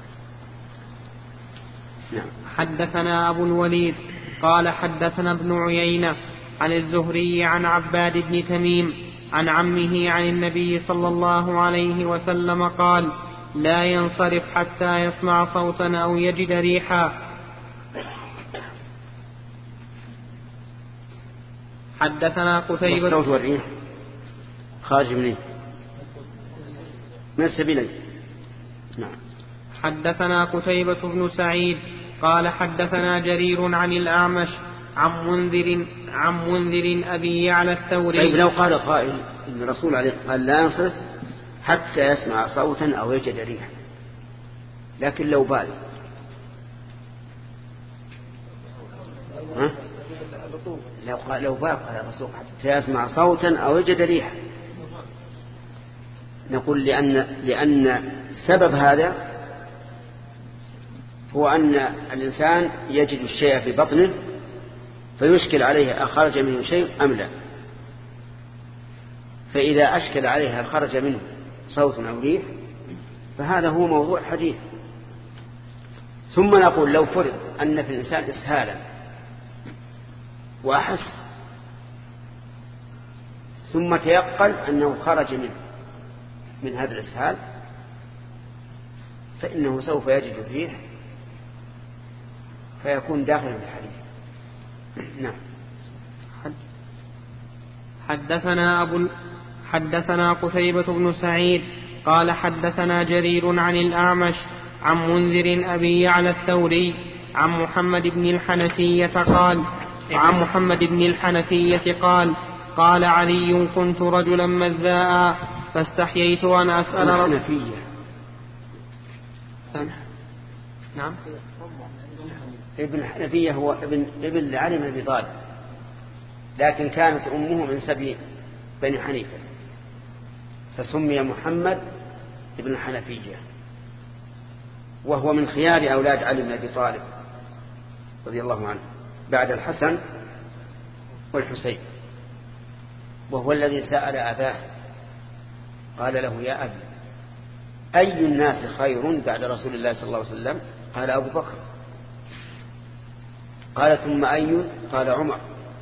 S1: نعم.
S3: حدثنا أبو الوليد قال حدثنا ابن عيينة عن الزهري عن عباد بن تميم عن عمه عن النبي صلى الله عليه وسلم قال لا ينصرف حتى يسمع صوتا أو يجد ريحا. حدثنا قتيبة.
S1: والصوت والريح خارج منين؟ من السبيلين. نعم.
S3: حدثنا قتيبة بن سعيد قال حدثنا جرير عن الأعمش عن منذر أبي يعلى الثوري.
S1: طيب لو قال قائل إن الرسول عليه قال لا ينصرف حتى يسمع صوتا أو يجد ريحا، لكن لو بال لو بال قال الرسول حتى يسمع صوتا أو يجد ريحا، نقول لأن سبب هذا هو أن الإنسان يجد الشيء في بطنه فيشكل عليه أخرج منه شيء أم لا، فإذا أشكل عليه خرج منه صوت أو ريح فهذا هو موضوع الحديث. ثم نقول لو فرض أن في الإنسان إسهالا وأحس ثم تيقن أنه خرج من هذا الإسهال فإنه سوف يجد الريح فيكون داخلا في الحديث. نعم.
S3: حدثنا قتيبة بن سعيد قال حدثنا جرير عن الأعمش عن منذر أبي يعلى الثوري عن محمد بن الحنفية قال قال علي كنت رجلا مذاء فاستحييت أن أسأل
S1: نعم. ابن الحنفية هو ابن لعلي بن أبي طالب، لكن كانت أمه من سبي بني حنيفة فسمي محمد ابن الحنفية، وهو من خيار أولاد علي بن أبي طالب رضي الله عنه بعد الحسن والحسين، وهو الذي سأل أباه قال له يا أبي أي الناس خير بعد رسول الله صلى الله عليه وسلم؟ قال أبو بكر. قال ثم أي؟ قال عمر.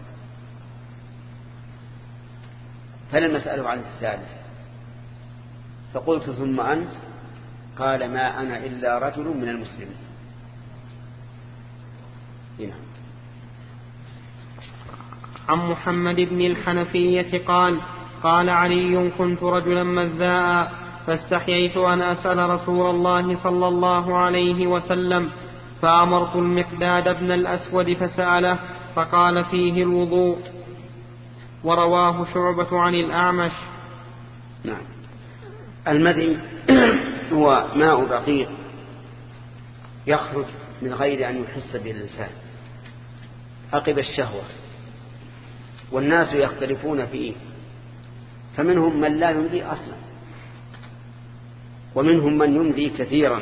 S1: فلم أسأله عن الثالث فقلت ثم أنت؟ قال ما أنا إلا رجل من المسلمين. هنا.
S3: عن محمد بن الحنفية قال قال علي كنت رجلا مذاء فاستحييت أن أسأل رسول الله صلى الله عليه وسلم فأمرت المقداد بن الأسود فسأله فقال فيه الوضوء. ورواه شعبة عن الأعمش.
S1: نعم. المذي هو ماء دقيق يخرج من غير أن يحس به الإنسان عقب الشهوة، والناس يختلفون فيه، فمنهم من لا يمذي أصلا ومنهم من يمذي كثيرا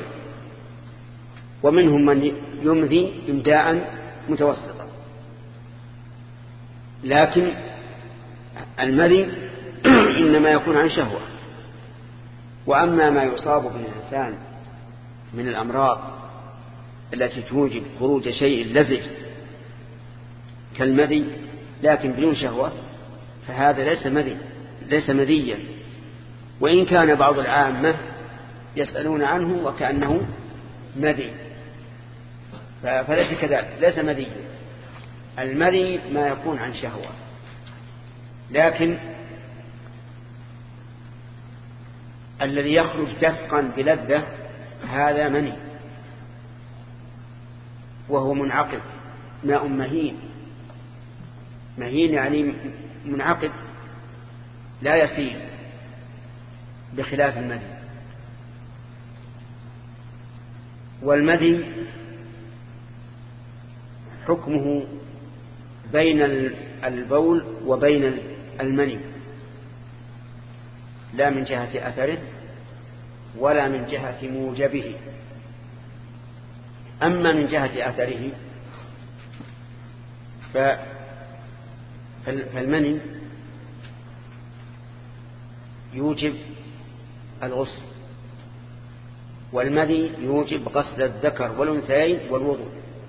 S1: ومنهم من يمذي إمداء متوسطا. لكن المذي إنما يكون عن شهوة. وأما ما يصاب به الإنسان من الأمراض التي توجب خروج شيء لزج كالمذي لكن بدون شهوة فهذا ليس مذيا، وإن كان بعض العامة يسألون عنه وكأنه مذي، فليس كذلك، ليس مذيا. المذي ما يكون عن شهوة، لكن الذي يخرج دفقا بلذة هذا مني، وهو منعقد، ماء مهين يعني منعقد لا يسيل، بخلاف المذي. والمذي حكمه بين البول وبين المني، لا من جهة أثره ولا من جهة موجبه. أما من جهة أثره فالمني يوجب الغسل، والمذي يوجب غسل الذكر والأنثيين والوضوء.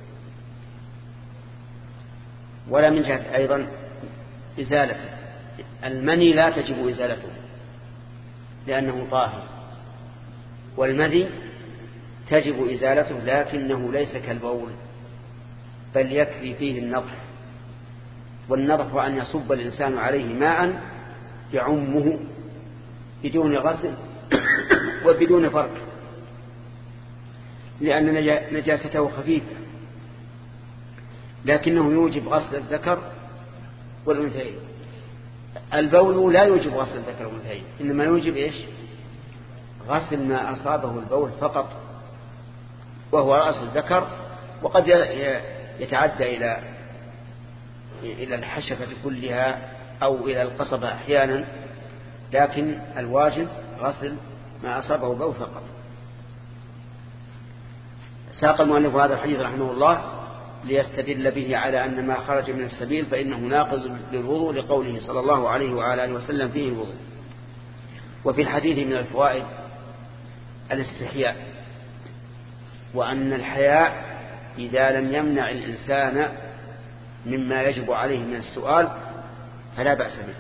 S1: ولا من جهة أيضا إزالته، المني لا تجب إزالته لأنه طاهر، والمذي تجب إزالته لكنه ليس كالبول، بل يكفي فيه النضح. والنضح أن يصب الإنسان عليه ماء يعمه بدون غسل وبدون فرق، لأن نجاسته خفيفة، لكنه يوجب غسل الذكر والأنثيين. البول لا يوجب غسل الذكر والأنثيين، إنما يوجب إيش؟ غسل ما أصابه البول فقط، وهو رأس الذكر، وقد يتعدى إلى الحشفة كلها أو إلى القصبة أحيانا، لكن الواجب غسل ما أصابه البول فقط. ساق المؤلف هذا الحديث رحمه الله ليستدل به على أن ما خرج من السبيل فإنه ناقض للوضوء، لقوله صلى الله عليه وعلى آله وسلم فيه الوضوء. وفي الحديث من الفوائد الاستحياء، وأن الحياء إذا لم يمنع الإنسان مما يجب عليه من السؤال فلا بأس به.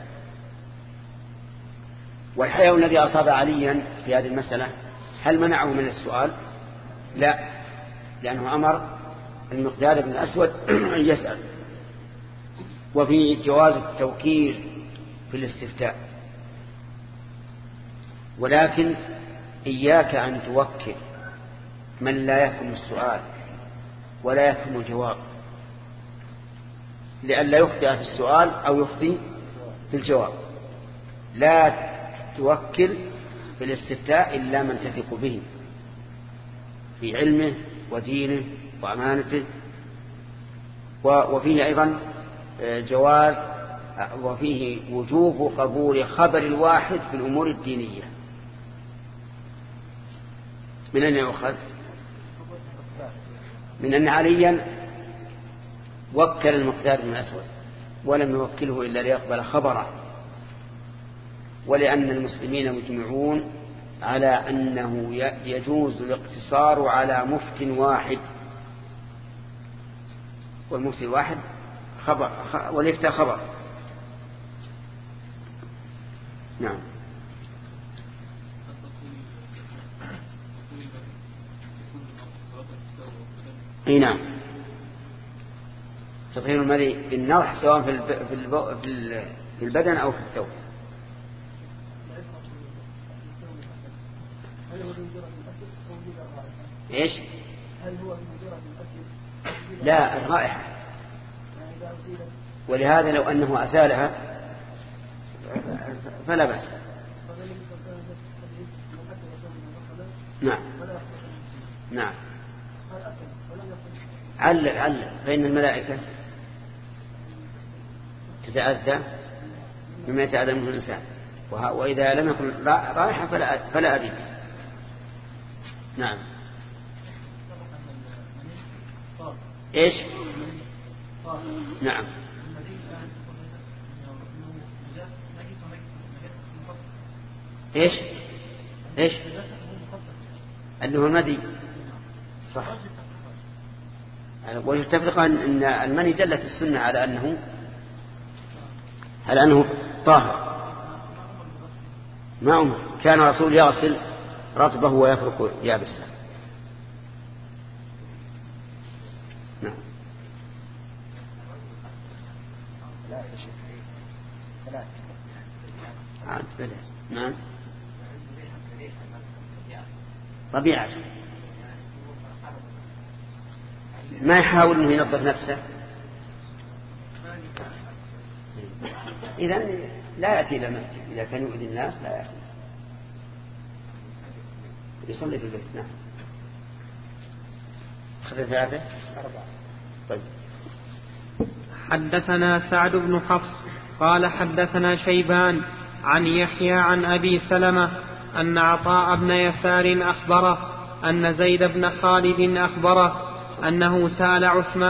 S1: والحياء الذي أصاب عليا في هذه المسألة هل منعه من السؤال؟ لا، لأنه أمر المقداد بن الأسود أن يسأل. وفي جواز التوكيل في الاستفتاء، ولكن إياك أن توكل من لا يفهم السؤال ولا يفهم الجواب، لئلا يخطئ في السؤال أو يخطئ في الجواب. لا توكل في الاستفتاء إلا من تثق به في علمه ودينه وأمانته. وفيه أيضا جواز وفيه وجوب قبول خبر الواحد في الأمور الدينية. من أين يؤخذ؟ من أن عليا وكل المقداد بن الأسود ولم يوكله إلا ليقبل خبره، ولأن المسلمين مجمعون على أنه يجوز الاقتصار على مفت واحد، والمفتي الواحد خبر والإفتاء خبر. نعم. اي نعم، تطهير المذي بالنضح سواء في البدن أو في الثوب. ايش؟ لا، الرائحة. ولهذا لو أنه أزالها فلا بأس. نعم نعم. علل فإن الملائكة تتأذى مما يتأذى منه الإنسان، وإذا لم يكن رائحة فلا أذى. نعم. ايش؟ نعم إيش اللي هو المدي صح. ويتفق أن المني دلت السنة على أنه طاهر. ما أمر، كان الرسول يغسل رطبه ويفرك يابسه. نعم. نعم. طبيعة ما يحاول أنه ينظف نفسه، إذن لا يأتي إلى المسجد. إذا كان يؤذي الناس لا يأتي، يصلي في البيت. نعم. أخذ 3 4. طيب.
S3: حدثنا سعد بن حفص قال حدثنا شيبان عن يحيى عن أبي سلمة أن عطاء بن يسار أخبره أن زيد بن خالد أخبره أنه سأل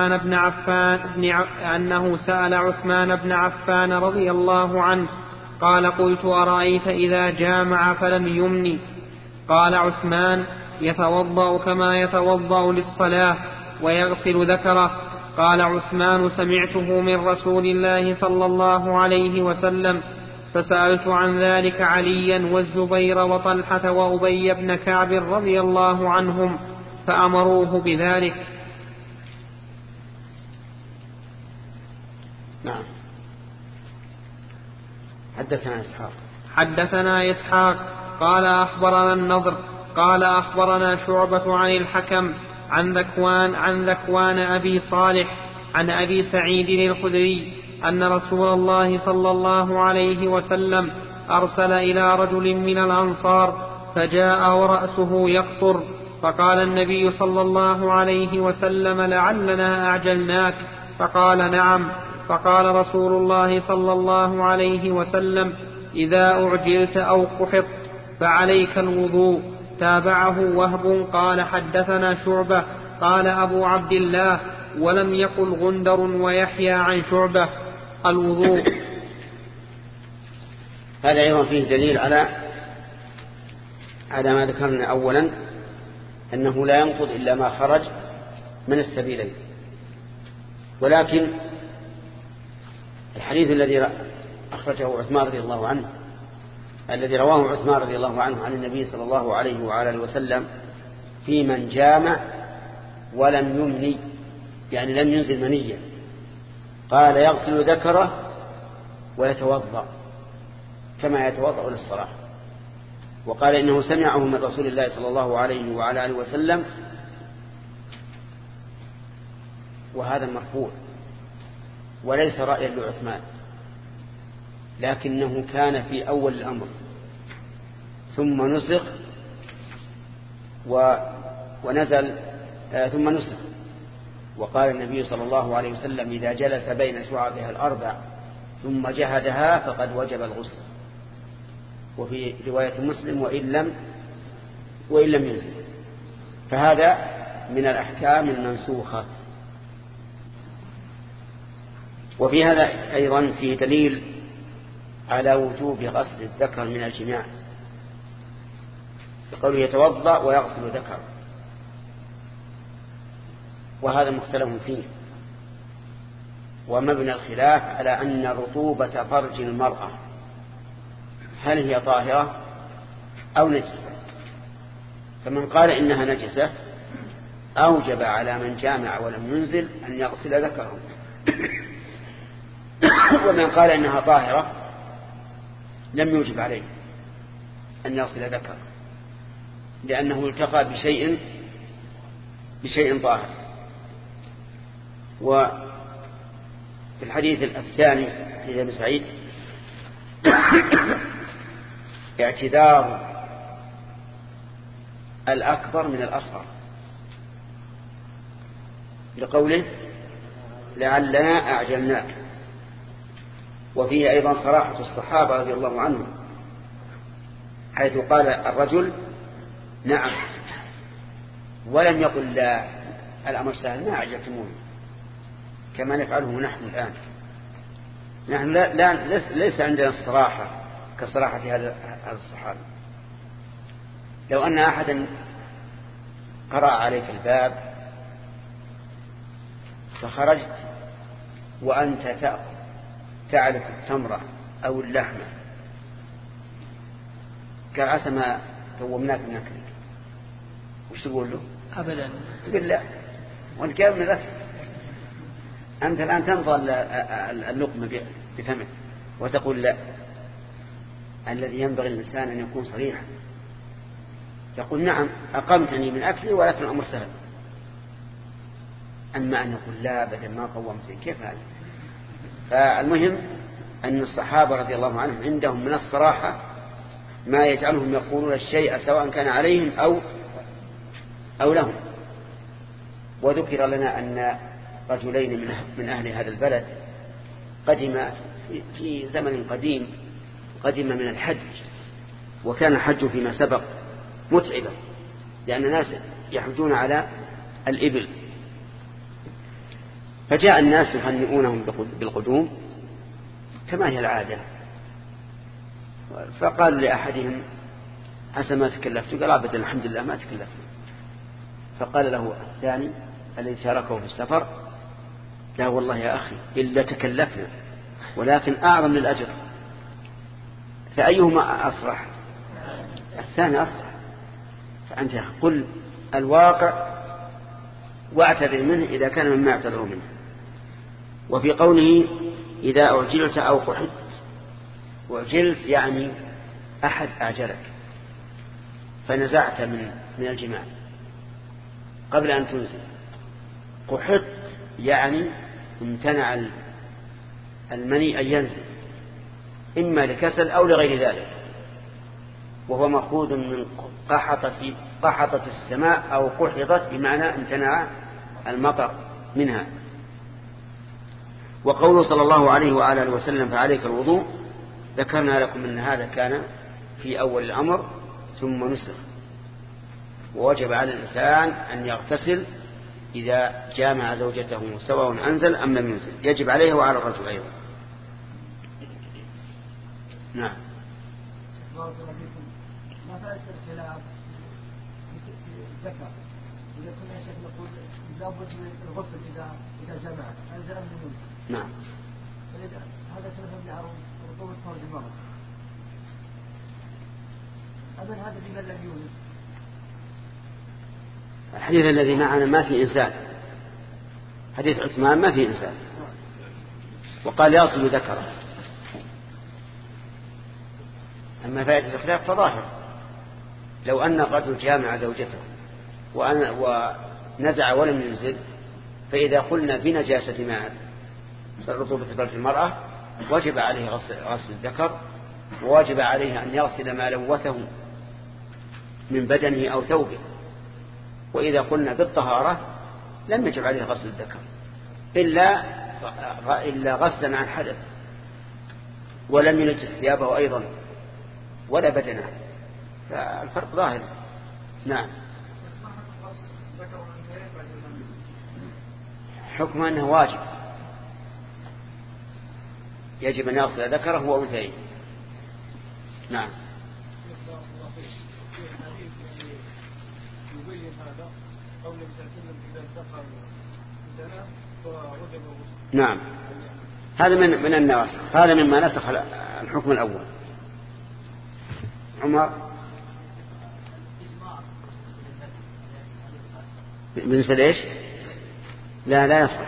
S3: عثمان بن عفان رضي الله عنه قال قلت أرأيت إذا جامع فلم يمني؟ قال عثمان يتوضأ كما يتوضأ للصلاة ويغسل ذكره. قال عثمان سمعته من رسول الله صلى الله عليه وسلم، فسألت عن ذلك عليا والزبير وطلحة وأبي بن كعب رضي الله عنهم فأمروه بذلك.
S1: نعم.
S3: حدثنا إسحاق قال أخبرنا النضر قال أخبرنا شعبة عن الحكم عن ذكوان أبي صالح عن أبي سعيد الخدري أن رسول الله صلى الله عليه وسلم أرسل إلى رجل من الأنصار فجاء ورأسه يقطر، فقال النبي صلى الله عليه وسلم لعلنا أعجلناك؟ فقال نعم. فقال رسول الله صلى الله عليه وسلم إذا أعجلت أو قحطت فعليك الوضوء. تابعه وهب قال حدثنا شعبة قال أبو عبد الله ولم يقل غندر ويحيى عن شعبة الوضوء.
S1: هذا أيضا فيه دليل على ما ذكرنا أولا، أنه لا ينقض إلا ما خرج من السبيلين. ولكن الحديث الذي أخرجه عثمان رضي الله عنه، الذي رواه عثمان رضي الله عنه عن النبي صلى الله عليه وآله وسلم في من جامع ولم يمني، يعني لم ينزل منيا، قال يغسل ذكره ويتوضأ كما يتوضأ للصلاة. وقال إنه سمعه من رسول الله صلى الله عليه وعلى آله وسلم، وهذا مرفوع وليس رأيا لعثمان، لكنه كان في أول الأمر ثم نسخ ونزل ثم نسخ. وقال النبي صلى الله عليه وسلم إذا جلس بين شعبها الأربع ثم جهدها فقد وجب الغسل. وفي رواية مسلم وإن لم ينزل. فهذا من الأحكام المنسوخة. وفي هذا أيضا فيه دليل على وجوب غسل الذكر من الجماع، بقوله يتوضأ ويغسل ذكر، وهذا مختلف فيه. ومبنى الخلاف على أن رطوبة فرج المرأة هل هي طاهرة أو نجسة. فمن قال إنها نجسة أوجب على من جامع ولم ينزل أن يغسل ذكره، ومن قال إنها طاهرة لم يوجب عليه أن يغسل ذكره، لأنه التقى بشيء طاهر. وفي الحديث الثاني حديث ابن سعيد اعتذار الأكبر من الأصغر، لقوله لعلنا أعجلناك. وفيه أيضا صراحة الصحابة رضي الله عنهم، حيث قال الرجل نعم ولم يقل لا، الأمر سهل ما أعجلتموني كما نفعله نحن الآن. نحن ليس عندنا الصراحة كصراحة هذا الصحابي. لو أن أحدا قرأ عليك الباب فخرجت وأنت تعلف التمرة أو اللحمة قال عسى ما ثومناك من أكلك، وش تقول له؟
S3: أبدا.
S1: تقول لا، وانت كامل من الأكل. أنت الآن تمضى اللقمة بفمك وتقول لا. الذي ينبغي الإنسان أن يكون صريحا، يقول نعم أقمتني من أكلي ولكن الأمر سهل. أما أن يقول لا بدل ما قومتني، كيف هذا؟ فالمهم أن الصحابة رضي الله عنهم عندهم من الصراحة ما يجعلهم يقولون الشيء سواء كان عليهم أو لهم. وذكر لنا أن رجلين من أهل هذا البلد قدم في زمن قديم، قدم من الحج، وكان الحج فيما سبق متعبا لأن الناس يحجون على الإبل، فجاء الناس يهنئونهم بالقدوم كما هي العادة، فقال لأحدهم عسى ما تكلفت، قال أبدا الحمد لله ما تكلفت. فقال له الثاني الذي شاركه في السفر لا والله يا أخي إلا تكلفنا ولكن أعظم للأجر. فأيهما أصرح؟ الثاني أصرح. فأنت قل الواقع واعتذر منه إذا كان مما يعتذر منه. وفي قوله إذا أعجلت أو قحط، وعجلت يعني أحد أعجلك فنزعت من الجماع قبل أن تنزل. قحط يعني امتنع المني أن ينزل إما لكسل أو لغير ذلك، وهو مأخوذ من قحطة السماء أو قحطت بمعنى امتنع المطر منها. وقوله صلى الله عليه وآله وسلم فعليك الوضوء، ذكرنا لكم أن هذا كان في أول الأمر ثم نسخ، ووجب على الإنسان أن يغتسل إذا جامع زوجته سواء أنزل أم لم ينزل، يجب عليه وعلى الرجل أيضا. نعم.
S6: ما فائدة الخلاف ذكر إذا كنا شيخ نقول لابد من الغسل إذا جمع أنزل أم لم ينزل.
S1: نعم.
S6: هذا كلام يعرض رطوبة فرج المرأة. أما هذا بمن لم يولد.
S1: الحديث الذي معنا ما في إنسان، حديث عثمان ما في إنسان، وقال يصل ذكره. أما فائدة الخلاف فظاهر، لو أن الرجل جامع زوجته ونزع ولم ينزل، فإذا قلنا بنجاسة ماء رطوبة فرج المرأة وجب عليه غسل الذكر، وواجب عليه أن يغسل ما لوثه من بدنه أو ثوبه. وإذا قلنا بالطهارة لم يجب عليه غسل الذكر إلا غسلا عن حدث، ولم ينجس ثيابه أيضا ولا بدنه، فالفرق ظاهر. نعم. حكم أنه واجب، يجب أن يغسل ذكره وأنثيه. نعم. نعم، هذا من النواسخ، هذا مما نسخ الحكم الأول. عمر بالنسبة ليش؟ لا يصح،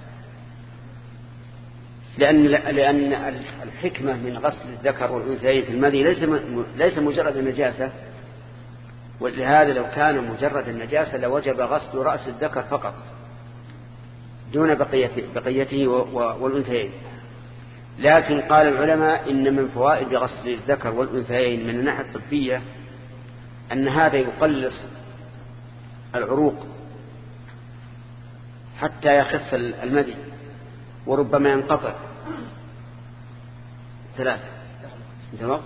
S1: لأن الحكمة من غسل الذكر والأنثيين في المذي ليس مجرد النجاسة، ولهذا لو كان مجرد النجاسة لوجب غسل رأس الذكر فقط دون بقيته والأنثيين. لكن قال العلماء إن من فوائد غسل الذكر والأنثيين من الناحية الطبية أن هذا يقلص العروق حتى يخف المذي، وربما ينقطع. 3 انت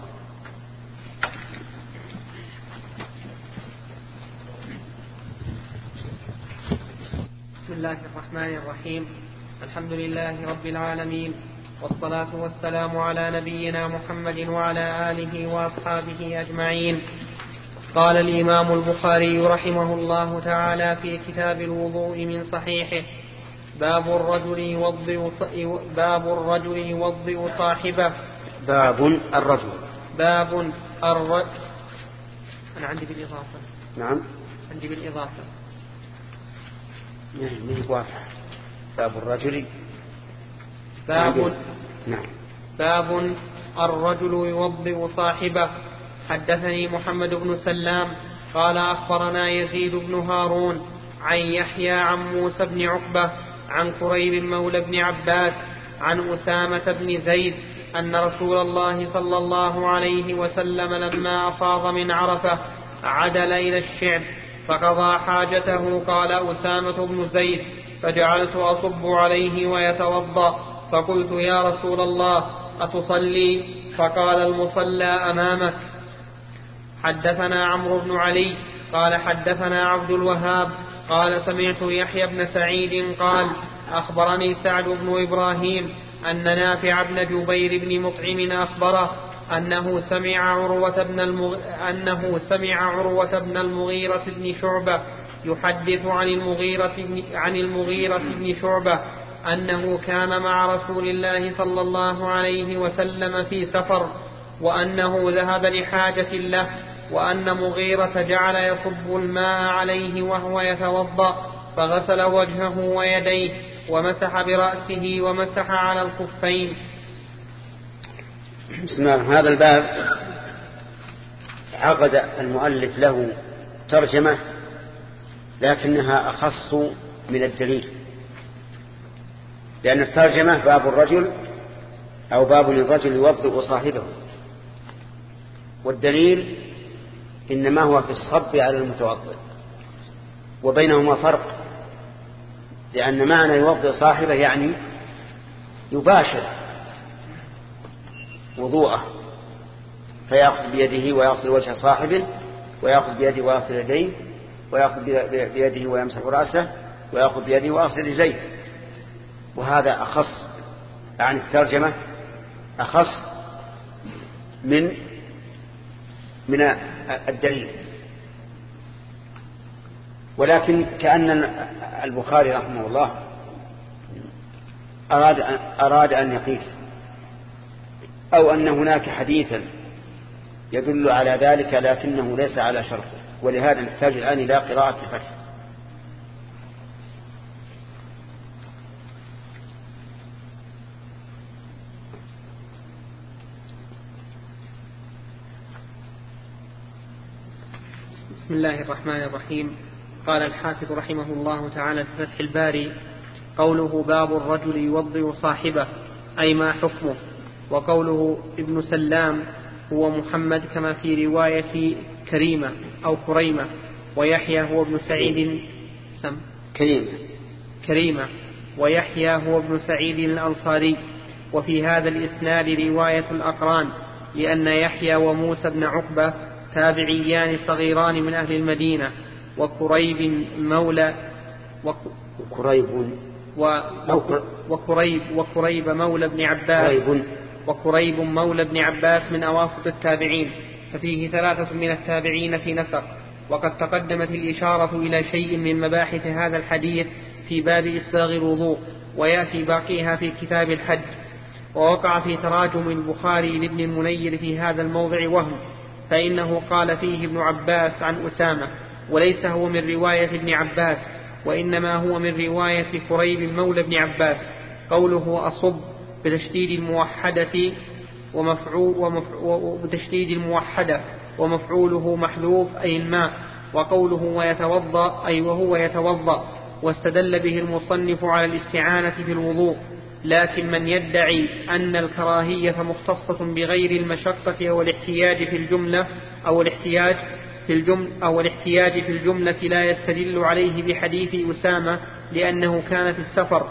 S3: بسم الله الرحمن الرحيم. الحمد لله رب العالمين، والصلاة والسلام على نبينا محمد وعلى آله وأصحابه أجمعين. قال الإمام البخاري رحمه الله تعالى في كتاب الوضوء من صحيحه: باب الرجل يوضئ صاحبه. أنا عندي بالإضافة.
S1: نعم
S3: عندي بالإضافة.
S1: مش واضح. باب الرجل.
S3: نعم. باب الرجل يوضئ صاحبه. حدثني محمد بن سلام قال أخبرنا يزيد بن هارون عن يحيى عن موسى بن عقبة عن قريب مولى بن عباس عن أسامة بن زيد أن رسول الله صلى الله عليه وسلم لما أفاض من عرفة عدل إلى الشعب فقضى حاجته. قال أسامة بن زيد: فجعلت أصب عليه ويتوضأ، فقلت: يا رسول الله أتصلي؟ فقال: المصلى أمامك. حدثنا عمرو بن علي قال حدثنا عبد الوهاب قال سمعت يحيى بن سعيد قال أخبرني سعد بن إبراهيم أن نافع بن جبير بن مطعم أخبره أنه سمع عروة بن المغيرة بن شعبة يحدث عن المغيرة بن شعبة أنه كان مع رسول الله صلى الله عليه وسلم في سفر، وأنه ذهب لحاجة له، وأن مغيرة جعل يصب الماء عليه وهو يتوضأ، فغسل وجهه ويديه ومسح برأسه ومسح على الخفين.
S1: بسم الله. هذا الباب عقد المؤلف له ترجمة لكنها أخص من الدليل، لأن الترجمة باب الرجل أو باب الرجل يوضئ صاحبه، والدليل إنما هو في الصب على المتوضئ، وبينهما فرق، لأن معنى يوضئ صاحبه يعني يباشر وضوءه، فيأخذ بيده ويغسل وجه صاحبه، ويأخذ بيده ويغسل يديه، ويأخذ بيده ويمسح رأسه، ويأخذ بيده ويغسل رجليه. وهذا أخص، يعني الترجمة أخص من الدليل. ولكن كأن البخاري رحمه الله أراد أن يقيس، أو أن هناك حديثا يدل على ذلك لكنه ليس على شرطه، ولهذا نحتاج الآن إلى قراءة الفتح.
S3: بسم الله الرحمن الرحيم. قال الحافظ رحمه الله تعالى في فتح الباري: قوله باب الرجل يوضئ صاحبه، أي ما حكمه. وقوله ابن سلام هو محمد كما في رواية كريمة أو كريمة، ويحيى هو ابن سعيد كريمة ويحيى هو ابن سعيد الأنصاري. وفي هذا الإسناد رواية الأقران، لأن يحيى وموسى بن عقبة تابعيان صغيران من أهل المدينة، وكريب مولى وكريب مولى ابن عباس وكريب مولى ابن عباس من أواسط التابعين، ففيه 3 من التابعين في نسق. وقد تقدمت الإشارة إلى شيء من مباحث هذا الحديث في باب إسباغ الوضوء، ويأتي باقيها في كتاب الحج. ووقع في تراجم البخاري لابن المنير في هذا الموضع وهم، فإنه قال فيه ابن عباس عن أسامة، وليس هو من رواية ابن عباس، وإنما هو من رواية كريب مولى ابن عباس. قوله أصب بتشديد الموحدة ومفعوله محذوف أي الماء، وقوله ويتوضأ أي وهو يتوضأ. واستدل به المصنف على الاستعانة في الوضوء. لكن من يدعي أن الكراهية مختصة بغير المشقة أو الاحتياج في الجملة لا يستدل عليه بحديث أسامة لأنه كان في السفر،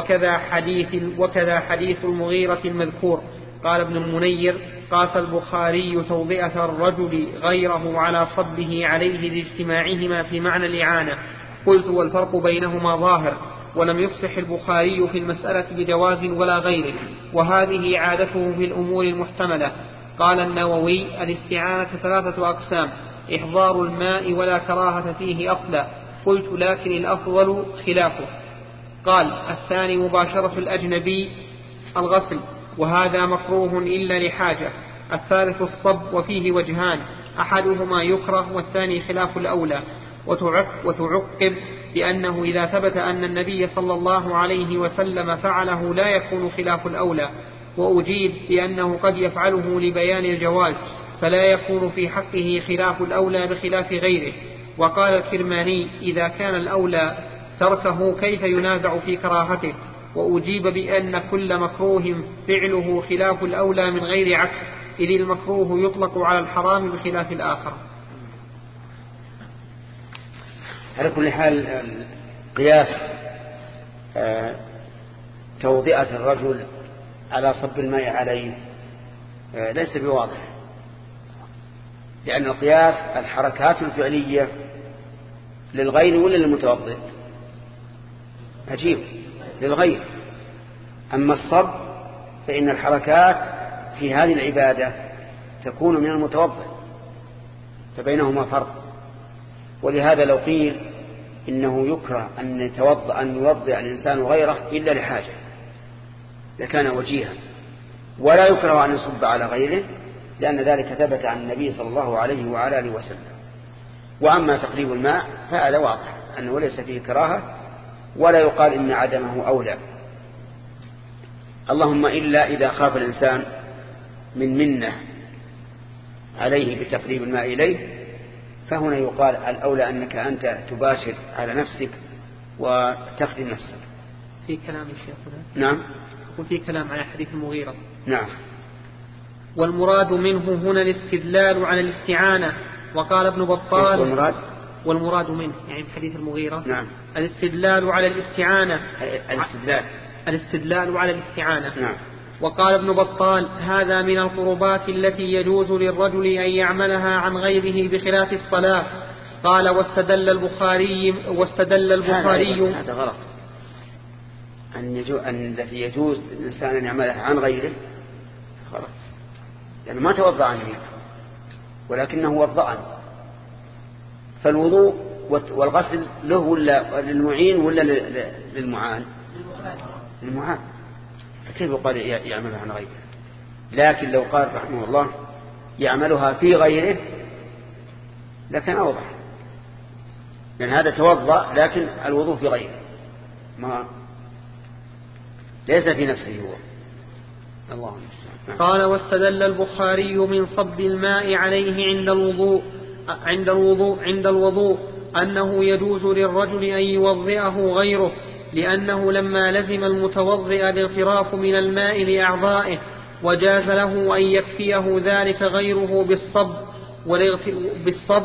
S3: وكذا حديث المغيرة المذكور. قال ابن المنير: قاس البخاري توضئة الرجل غيره على صبه عليه لاجتماعهما في معنى الإعانة. قلت: والفرق بينهما ظاهر، ولم يفصح البخاري في المسألة بجواز ولا غيره، وهذه عادته في الأمور المحتملة. قال النووي: الاستعانة 3 أقسام: إحضار الماء ولا كراهة فيه أصلا. قلت لكن الأفضل خلافه. قال الثاني مباشرة الأجنبي الغسل، وهذا مكروه إلا لحاجة. الثالث الصب، وفيه وجهان، أحدهما يكره والثاني خلاف الأولى. وتعقب بأنه إذا ثبت أن النبي صلى الله عليه وسلم فعله لا يكون خلاف الأولى. وأجيب بأنه قد يفعله لبيان الجواز، فلا يكون في حقه خلاف الأولى بخلاف غيره. وقال الكرماني إذا كان الأولى تركه كيف ينازع في كراهته. وأجيب بأن كل مكروه فعله خلاف الأولى من غير عكس، إذ المكروه يطلق على الحرام بخلاف الآخر.
S1: على كل حال قياس توضئة الرجل على صب الماء عليه ليس بواضح، لأن القياس الحركات الفعلية للغير ولا للمتوضئ؟ عجيب، للغير. أما الصب فإن الحركات في هذه العبادة تكون من المتوضئ، فبينهما فرق. ولهذا لو قيل إنه يكره أن يوضئ الإنسان غيره إلا لحاجة لكان وجيها، ولا يكره أن يصب على غيره لأن ذلك ثبت عن النبي صلى الله عليه وعلى آله وسلم. وأما تقريب الماء فهذا واضح أنه ليس فيه كراهة، ولا يقال إن عدمه أولى، اللهم إلا إذا خاف الإنسان من منة عليه بتقريب الماء إليه، فهنا يقال الأولى أنك أنت تباشر على نفسك وتخدم نفسك.
S3: في كلام الشيخ
S1: نعم،
S3: وفي كلام على حديث المغيرة.
S1: نعم.
S3: والمراد منه هنا الاستدلال على الاستعانة. وقال ابن بطال والمراد منه يعني حديث المغيرة
S1: نعم
S3: الاستدلال على الاستعانة، الاستدلال على الاستعانة.
S1: نعم.
S3: وقال ابن بطال هذا من القربات التي يجوز للرجل أن يعملها عن غيره بخلاف الصلاة. قال واستدل البخاري
S1: هذا غلط، أن التي يجوز الإنسان أن يعملها عن غيره غلط، يعني ما توضأ عنه ولكنه وضأ. فالوضوء والغسل له ولا للمعين ولا للمعان؟ للمعان، فكيف يقال يعملها عن غيره؟ لكن لو قال رحمه الله يعملها في غيره لكن أوضح، لأن هذا توضأ لكن الوضوء في غيره ما ليس في نفسه هو. الله المستعان.
S3: قال واستدل البخاري من صب الماء عليه عند الوضوء أنه يجوز للرجل أن يوضئه غيره، لأنه لما لزم المتوضئ الاغتراف من الماء لأعضائه وجاز له أن يكفيه ذلك غيره بالصب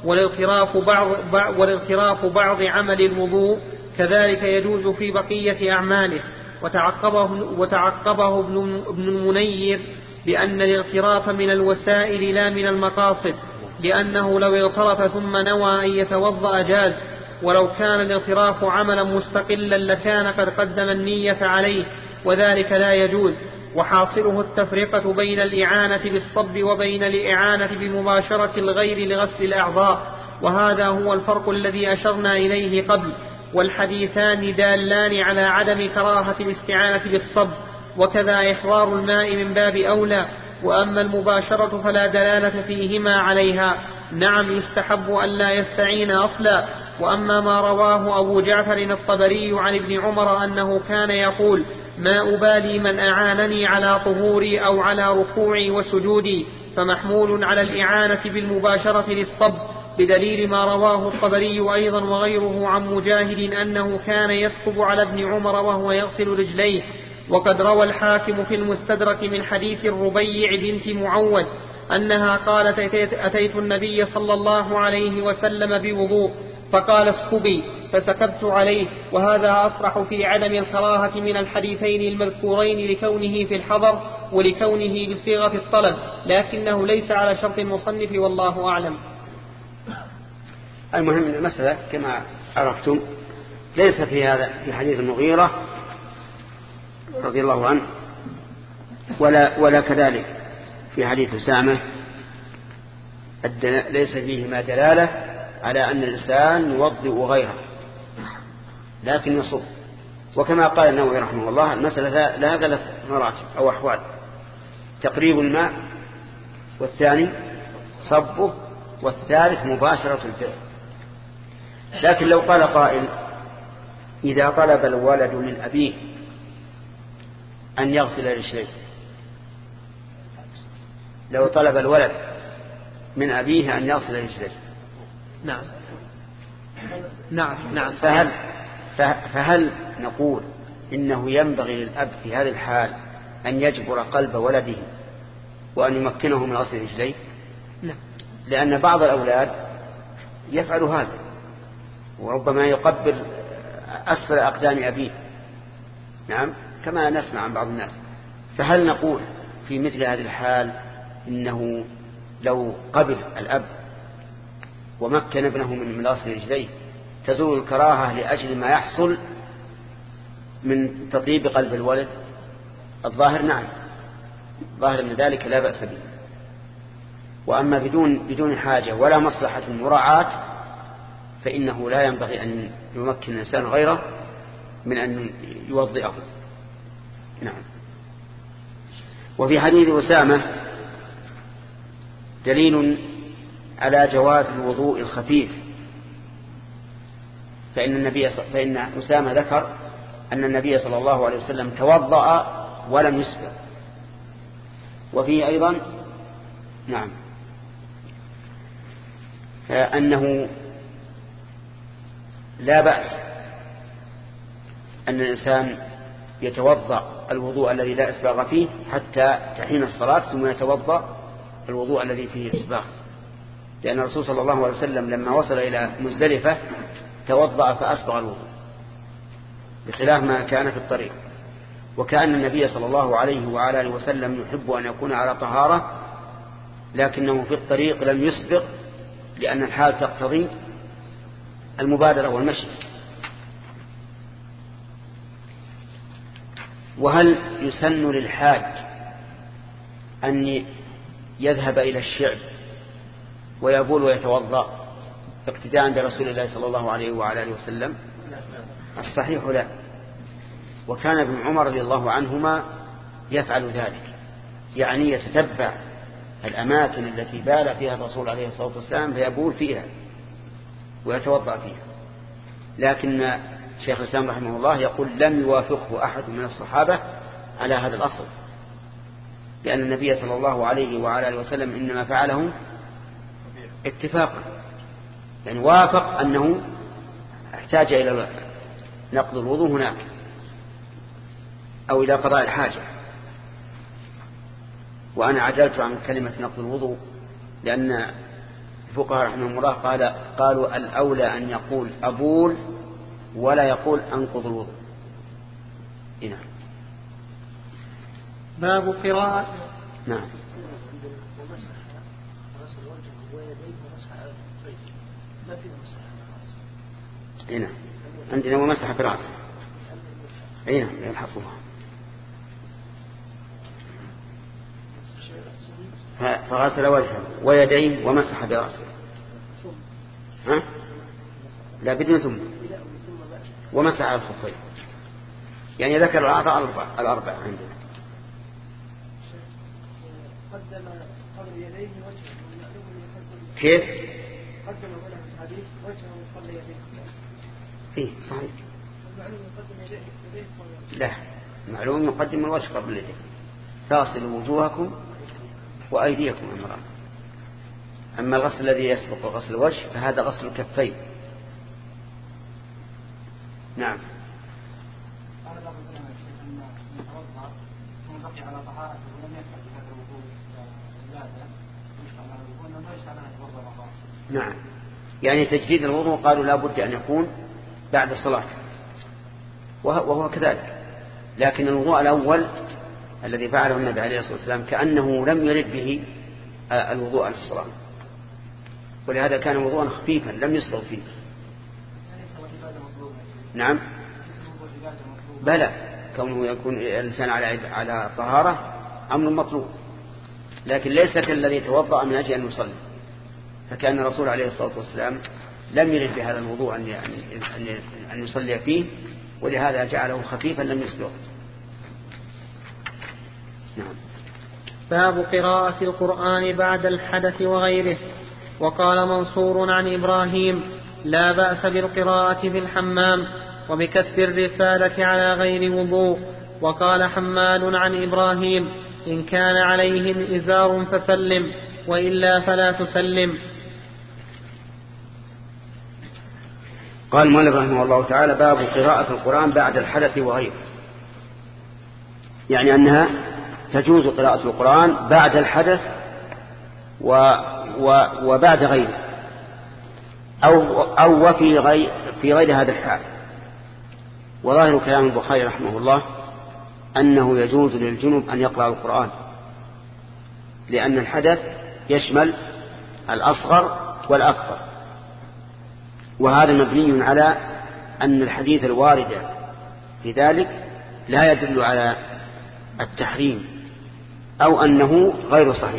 S3: والاغتراف بعض عمل الوضوء كذلك يجوز في بقية أعماله. وتعقبه ابن المنير بأن الاغتراف من الوسائل لا من المقاصد، لأنه لو اغترف ثم نوى أن يتوضأ جاز، ولو كان الاغتراف عملا مستقلا لكان قد قدم النية عليه، وذلك لا يجوز. وحاصله التفرقة بين الإعانة بالصب وبين الإعانة بمباشرة الغير لغسل الأعضاء، وهذا هو الفرق الذي أشرنا إليه قبل. والحديثان دالان على عدم كراهة الاستعانة بالصب، وكذا إحضار الماء من باب أولى. وأما المباشرة فلا دلالة فيهما عليها، نعم يستحب أن لا يستعين أصلا. وأما ما رواه أبو جعفر الطبري عن ابن عمر أنه كان يقول ما أبالي من أعانني على طهوري أو على ركوعي وسجودي، فمحمول على الإعانة بالمباشرة للصب، بدليل ما رواه الطبري أيضا وغيره عن مجاهد أنه كان يسكب على ابن عمر وهو يغسل رجليه. وقد روى الحاكم في المستدرك من حديث الربيع بنت معوذ أنها قالت أتيت النبي صلى الله عليه وسلم بوضوء فقال اسكبي فسكبت عليه. وهذا أصرح في عدم الكراهة من الحديثين المذكورين لكونه في الحضر ولكونه بصيغة الطلب، لكنه ليس على شرط المصنف والله أعلم.
S1: المهم المسألة كما عرفتم ليس في حديث المغيرة رضي الله عنه ولا كذلك في حديث أسامة ليس فيهما دلالة على أن الإنسان يوضئ غيره لكن يصب. وكما قال النووي رحمه الله المسألة لها 3 مراتب أو أحوال: تقريب الماء، والثاني صبه، والثالث مباشرة الفعل. لكن لو قال قائل: إذا طلب الولد من أبيه أن يغسل رجليه، لو طلب الولد من أبيه أن يغسل رجليه،
S3: نعم
S1: فهل نقول إنه ينبغي للأب في هذه الحال أن يجبر قلب ولده وأن يمكنه من غسل رجليه؟
S3: نعم.
S1: لأن بعض الأولاد يفعل هذا، وربما يقبل أسفل أقدام أبيه، نعم، كما نسمع عن بعض الناس. فهل نقول في مثل هذه الحال إنه لو قبل الأب ومكن ابنه من غسل رجليه تزول الكراهة لأجل ما يحصل من تطيب قلب الولد؟ الظاهر نعم، ظاهر أن ذلك لا بأس به. وأما بدون حاجة ولا مصلحة مراعاة فإنه لا ينبغي أن يمكن الإنسان غيره من أن يوضئه. نعم. وفي حديث أسامة دليل على جواز الوضوء الخفيف، فإن أسامة ذكر أن النبي صلى الله عليه وسلم توضأ ولم يسبق. وفيه أيضا نعم أنه لا بأس أن الإنسان يتوضأ الوضوء الذي لا إسباغ فيه حتى تحين الصلاة ثم يتوضأ الوضوء الذي فيه إسباغ، لأن الرسول صلى الله عليه وسلم لما وصل إلى مزدلفة توضأ فأسبغ الوضوء بخلاف ما كان في الطريق. وكأن النبي صلى الله عليه وعلى آله وسلم يحب أن يكون على طهارة لكنه في الطريق لم يسبق لأن الحال تقتضي المبادرة والمشي. وهل يسن للحاج أن يذهب إلى الشعب ويبول ويتوضأ اقتداء برسول الله صلى الله عليه وعلى آله وسلم؟ الصحيح لا. وكان ابن عمر رضي الله عنهما يفعل ذلك، يعني يتتبع الأماكن التي بال فيها الرسول عليه الصلاة والسلام فيبول فيها ويتوضأ فيها. لكن شيخ الإسلام رحمه الله يقول لم يوافقه أحد من الصحابة على هذا الأصل، لأن النبي صلى الله عليه وعلى آله وسلم إنما فعله اتفاقا، يعني وافق أنه احتاج إلى نقض الوضوء هناك أو إلى قضاء الحاجة. وأنا عجلت عن كلمة نقض الوضوء لأن الفقهاء رحمهم الله قالوا الأولى أن يقول أبول ولا يقول أنقض الوضوء. نعم.
S3: باب قراءة.
S1: نعم. هنا عندنا ومسح برأسه. هنا يلحقوها. فغسل وجهه ويديه ومسح برأسه. ها؟ لا بدون ثم ومسح على الخفين، يعني ذكر الأعضاء الأربعة عندنا. كيف؟
S6: قدم له الحديث وجهه وصلى يديه.
S1: إيه صحيح. لا، معلوم يقدم الوجه قبل اليدين. فاصلوا وجوهكم وأيديكم أمرا. أما الغسل الذي يسبق غسل الوجه فهذا غسل الكفين. نعم. نعم، يعني تجديد الوضوء قالوا لا بد أن يكون بعد الصلاة، وهو كذلك. لكن الوضوء الأول الذي فعله النبي عليه الصلاة والسلام كأنه لم يرد به الوضوء للصلاة، ولهذا كان وضوءا خفيفا لم يسبغ فيه. نعم بلى، كونه يكون الإنسان على طهارة أمر مطلوب، لكن ليس كالذي توضأ من أجل أن يصلي. فكان الرسول عليه الصلاة والسلام لم يرد بهذا الوضوء أن يصلي فيه، ولهذا جعله خفيفا لم يسبقه. نعم.
S3: باب قراءة القرآن بعد الحدث وغيره. وقال منصور عن إبراهيم: لا بأس بالقراءة في الحمام وبكسب الرسالة على غير وضوء. وقال حماد عن إبراهيم: إن كان عليهم إزار فسلم، وإلا فلا تسلم.
S1: قال المؤلف رحمه الله تعالى: باب قراءة القرآن بعد الحدث وغيره، يعني أنها تجوز قراءة القرآن بعد الحدث وبعد غيره، أو في غير هذا الحال. وظاهر كلام البخاري رحمه الله أنه يجوز للجنب أن يقرأ القرآن، لأن الحدث يشمل الأصغر والأكبر، وهذا مبني على أن الحديث الوارد في ذلك لا يدل على التحريم أو أنه غير صحيح.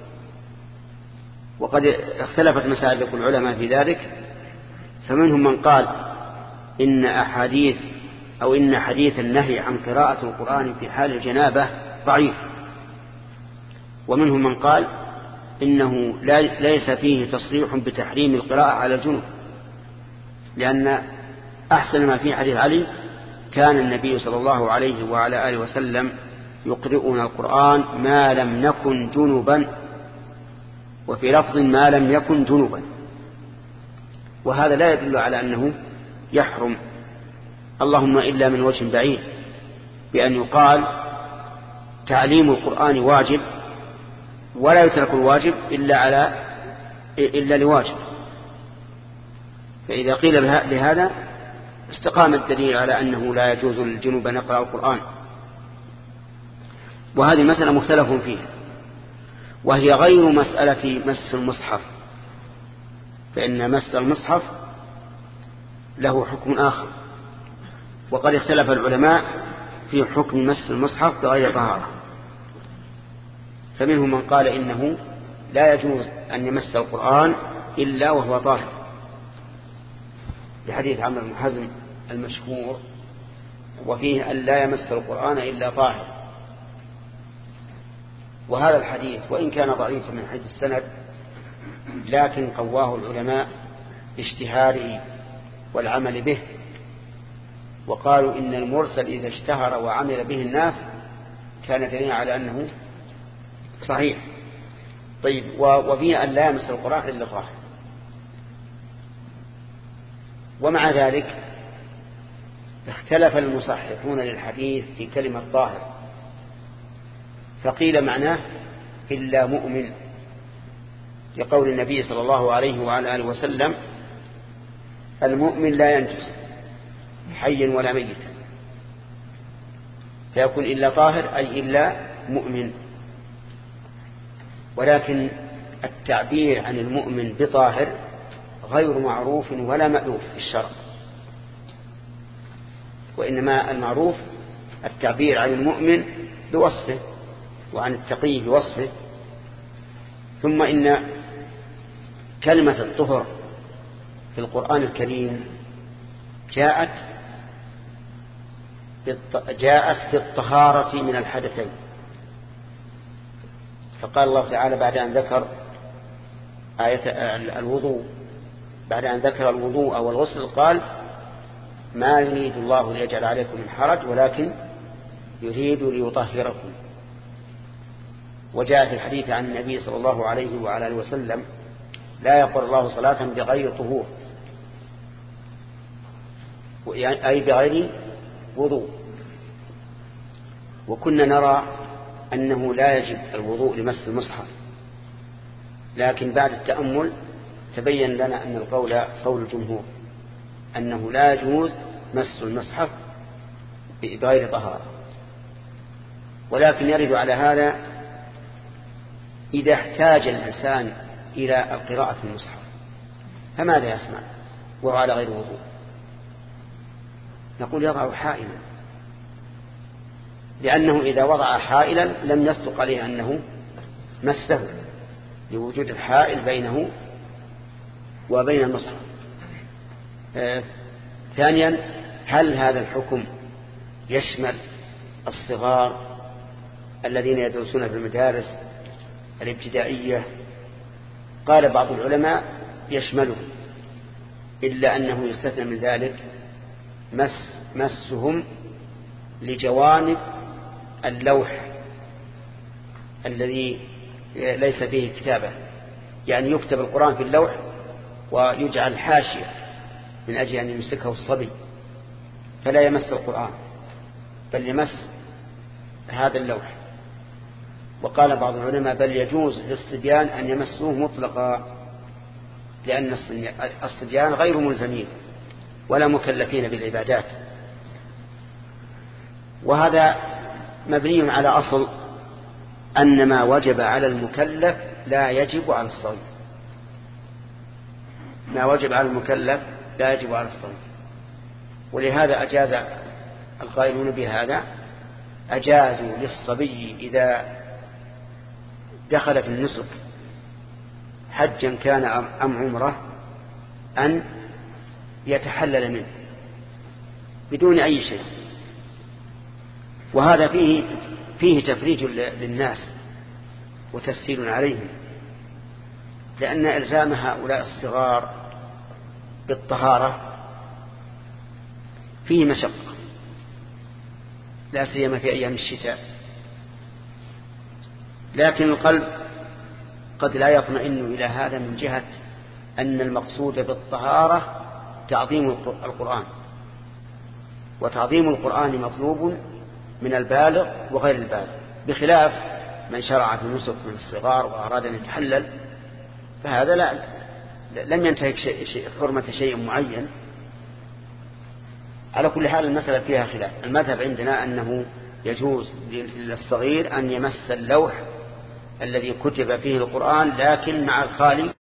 S1: وقد اختلفت مسالك العلماء في ذلك، فمنهم من قال إن حديث النهي عن قراءة القرآن في حال الجنابة ضعيف، ومنهم من قال إنه ليس فيه تصريح بتحريم القراءة على الجنوب، لأن أحسن ما في حديث علي: كان النبي صلى الله عليه وعلى آله وسلم يقرؤنا القرآن ما لم نكن جنبا، وفي لفظ ما لم يكن جنبا. وهذا لا يدل على أنه يحرم، اللهم إلا من وجه بعيد، بأن يقال تعليم القرآن واجب ولا يترك الواجب إلا لواجب. فإذا قيل بهذا استقام الدليل على أنه لا يجوز للجنوب أن يقرأ القرآن. وهذه مسألة مختلف فيها، وهي غير مسألة مس المصحف، فإن مس المصحف له حكم آخر. وقد اختلف العلماء في حكم مس المصحف بغير طهارة، فمنهم من قال إنه لا يجوز أن يمس القرآن إلا وهو طاهر، لحديث عمرو بن حزم المشهور: وفيه أن لا يمس القرآن إلا طاهر. وهذا الحديث وإن كان ضعيفا من حيث السند، لكن قواه العلماء باشتهاره والعمل به، وقالوا إن المرسل إذا اشتهر وعمل به الناس كان دليلا على أنه صحيح. طيب، وفيه أن لا يمس القرآن إلا طاهر. ومع ذلك اختلف المصححون للحديث في كلمة طاهر، فقيل معناه إلا مؤمن، لقول النبي صلى الله عليه وعلى آله وسلم: المؤمن لا ينجس حيا ولا ميتا، فيكون إلا طاهر أي إلا مؤمن. ولكن التعبير عن المؤمن بطاهر غير معروف ولا مألوف في الشرع، وإنما المعروف التعبير عن المؤمن بوصفه وعن التقي بوصفه. ثم إن كلمة الطهر في القرآن الكريم جاءت في الطهارة من الحدثين، فقال الله تعالى بعد أن ذكر الوضوء، بعد أن ذكر الوضوء والغسل قال: ما يريد الله ليجعل عليكم من حرج ولكن يريد ليطهركم. وجاء في الحديث عن النبي صلى الله عليه وعلى آله وسلم: لا يقبل الله صلاة بغير طهور، أي بغير وضوء. وكنا نرى أنه لا يجب الوضوء لمس المصحف، لكن بعد التأمل تبين لنا أن القول قول الجمهور أنه لا يجوز مس المصحف بغير طهارة. ولكن يرد على هذا إذا احتاج الإنسان إلى القراءة في المصحف، فماذا يصنع وهو على غير وضوء؟ نقول يضع حائلا، لأنه إذا وضع حائلا لم يصدق عليه أنه مسه، لوجود الحائل بينه وبين المصحف. ثانيا، هل هذا الحكم يشمل الصغار الذين يدرسون في المدارس الابتدائية؟ قال بعض العلماء يشمله، إلا أنه يستثنى من ذلك مسهم لجوانب اللوح الذي ليس فيه كتابة، يعني يكتب القرآن في اللوح ويجعل حاشية من أجل أن يمسكه الصبي فلا يمس القرآن بل يمس هذا اللوح. وقال بعض العلماء بل يجوز للصبيان أن يمسوه مطلقا، لأن الصبيان غير ملزمين ولا مكلفين بالعبادات. وهذا مبني على أصل أن ما وجب على المكلف لا يجب على الصغير. ما وجب على المكلف لا يجب على الصغير. ولهذا أجاز القائلون بهذا، أجازوا للصبي إذا دخل في النسك حجا كان أم عمره أن يتحلل منه بدون أي شيء. وهذا فيه تفريج للناس وتسهيل عليهم، لأن إلزام هؤلاء الصغار بالطهارة فيه مشقة، لا سيما في أيام الشتاء. لكن القلب قد لا يطمئن إلى هذا من جهة أن المقصود بالطهارة تعظيم القرآن، وتعظيم القرآن مطلوب من البالغ وغير البالغ، بخلاف من شرع في النسك من الصغار وأراد أن يتحلل، فهذا لم ينتهك حرمة شيء معين. على كل حال المسألة فيها خلاف. المذهب عندنا أنه يجوز للصغير أن يمس اللوح الذي كتب فيه القرآن، لكن مع الخالي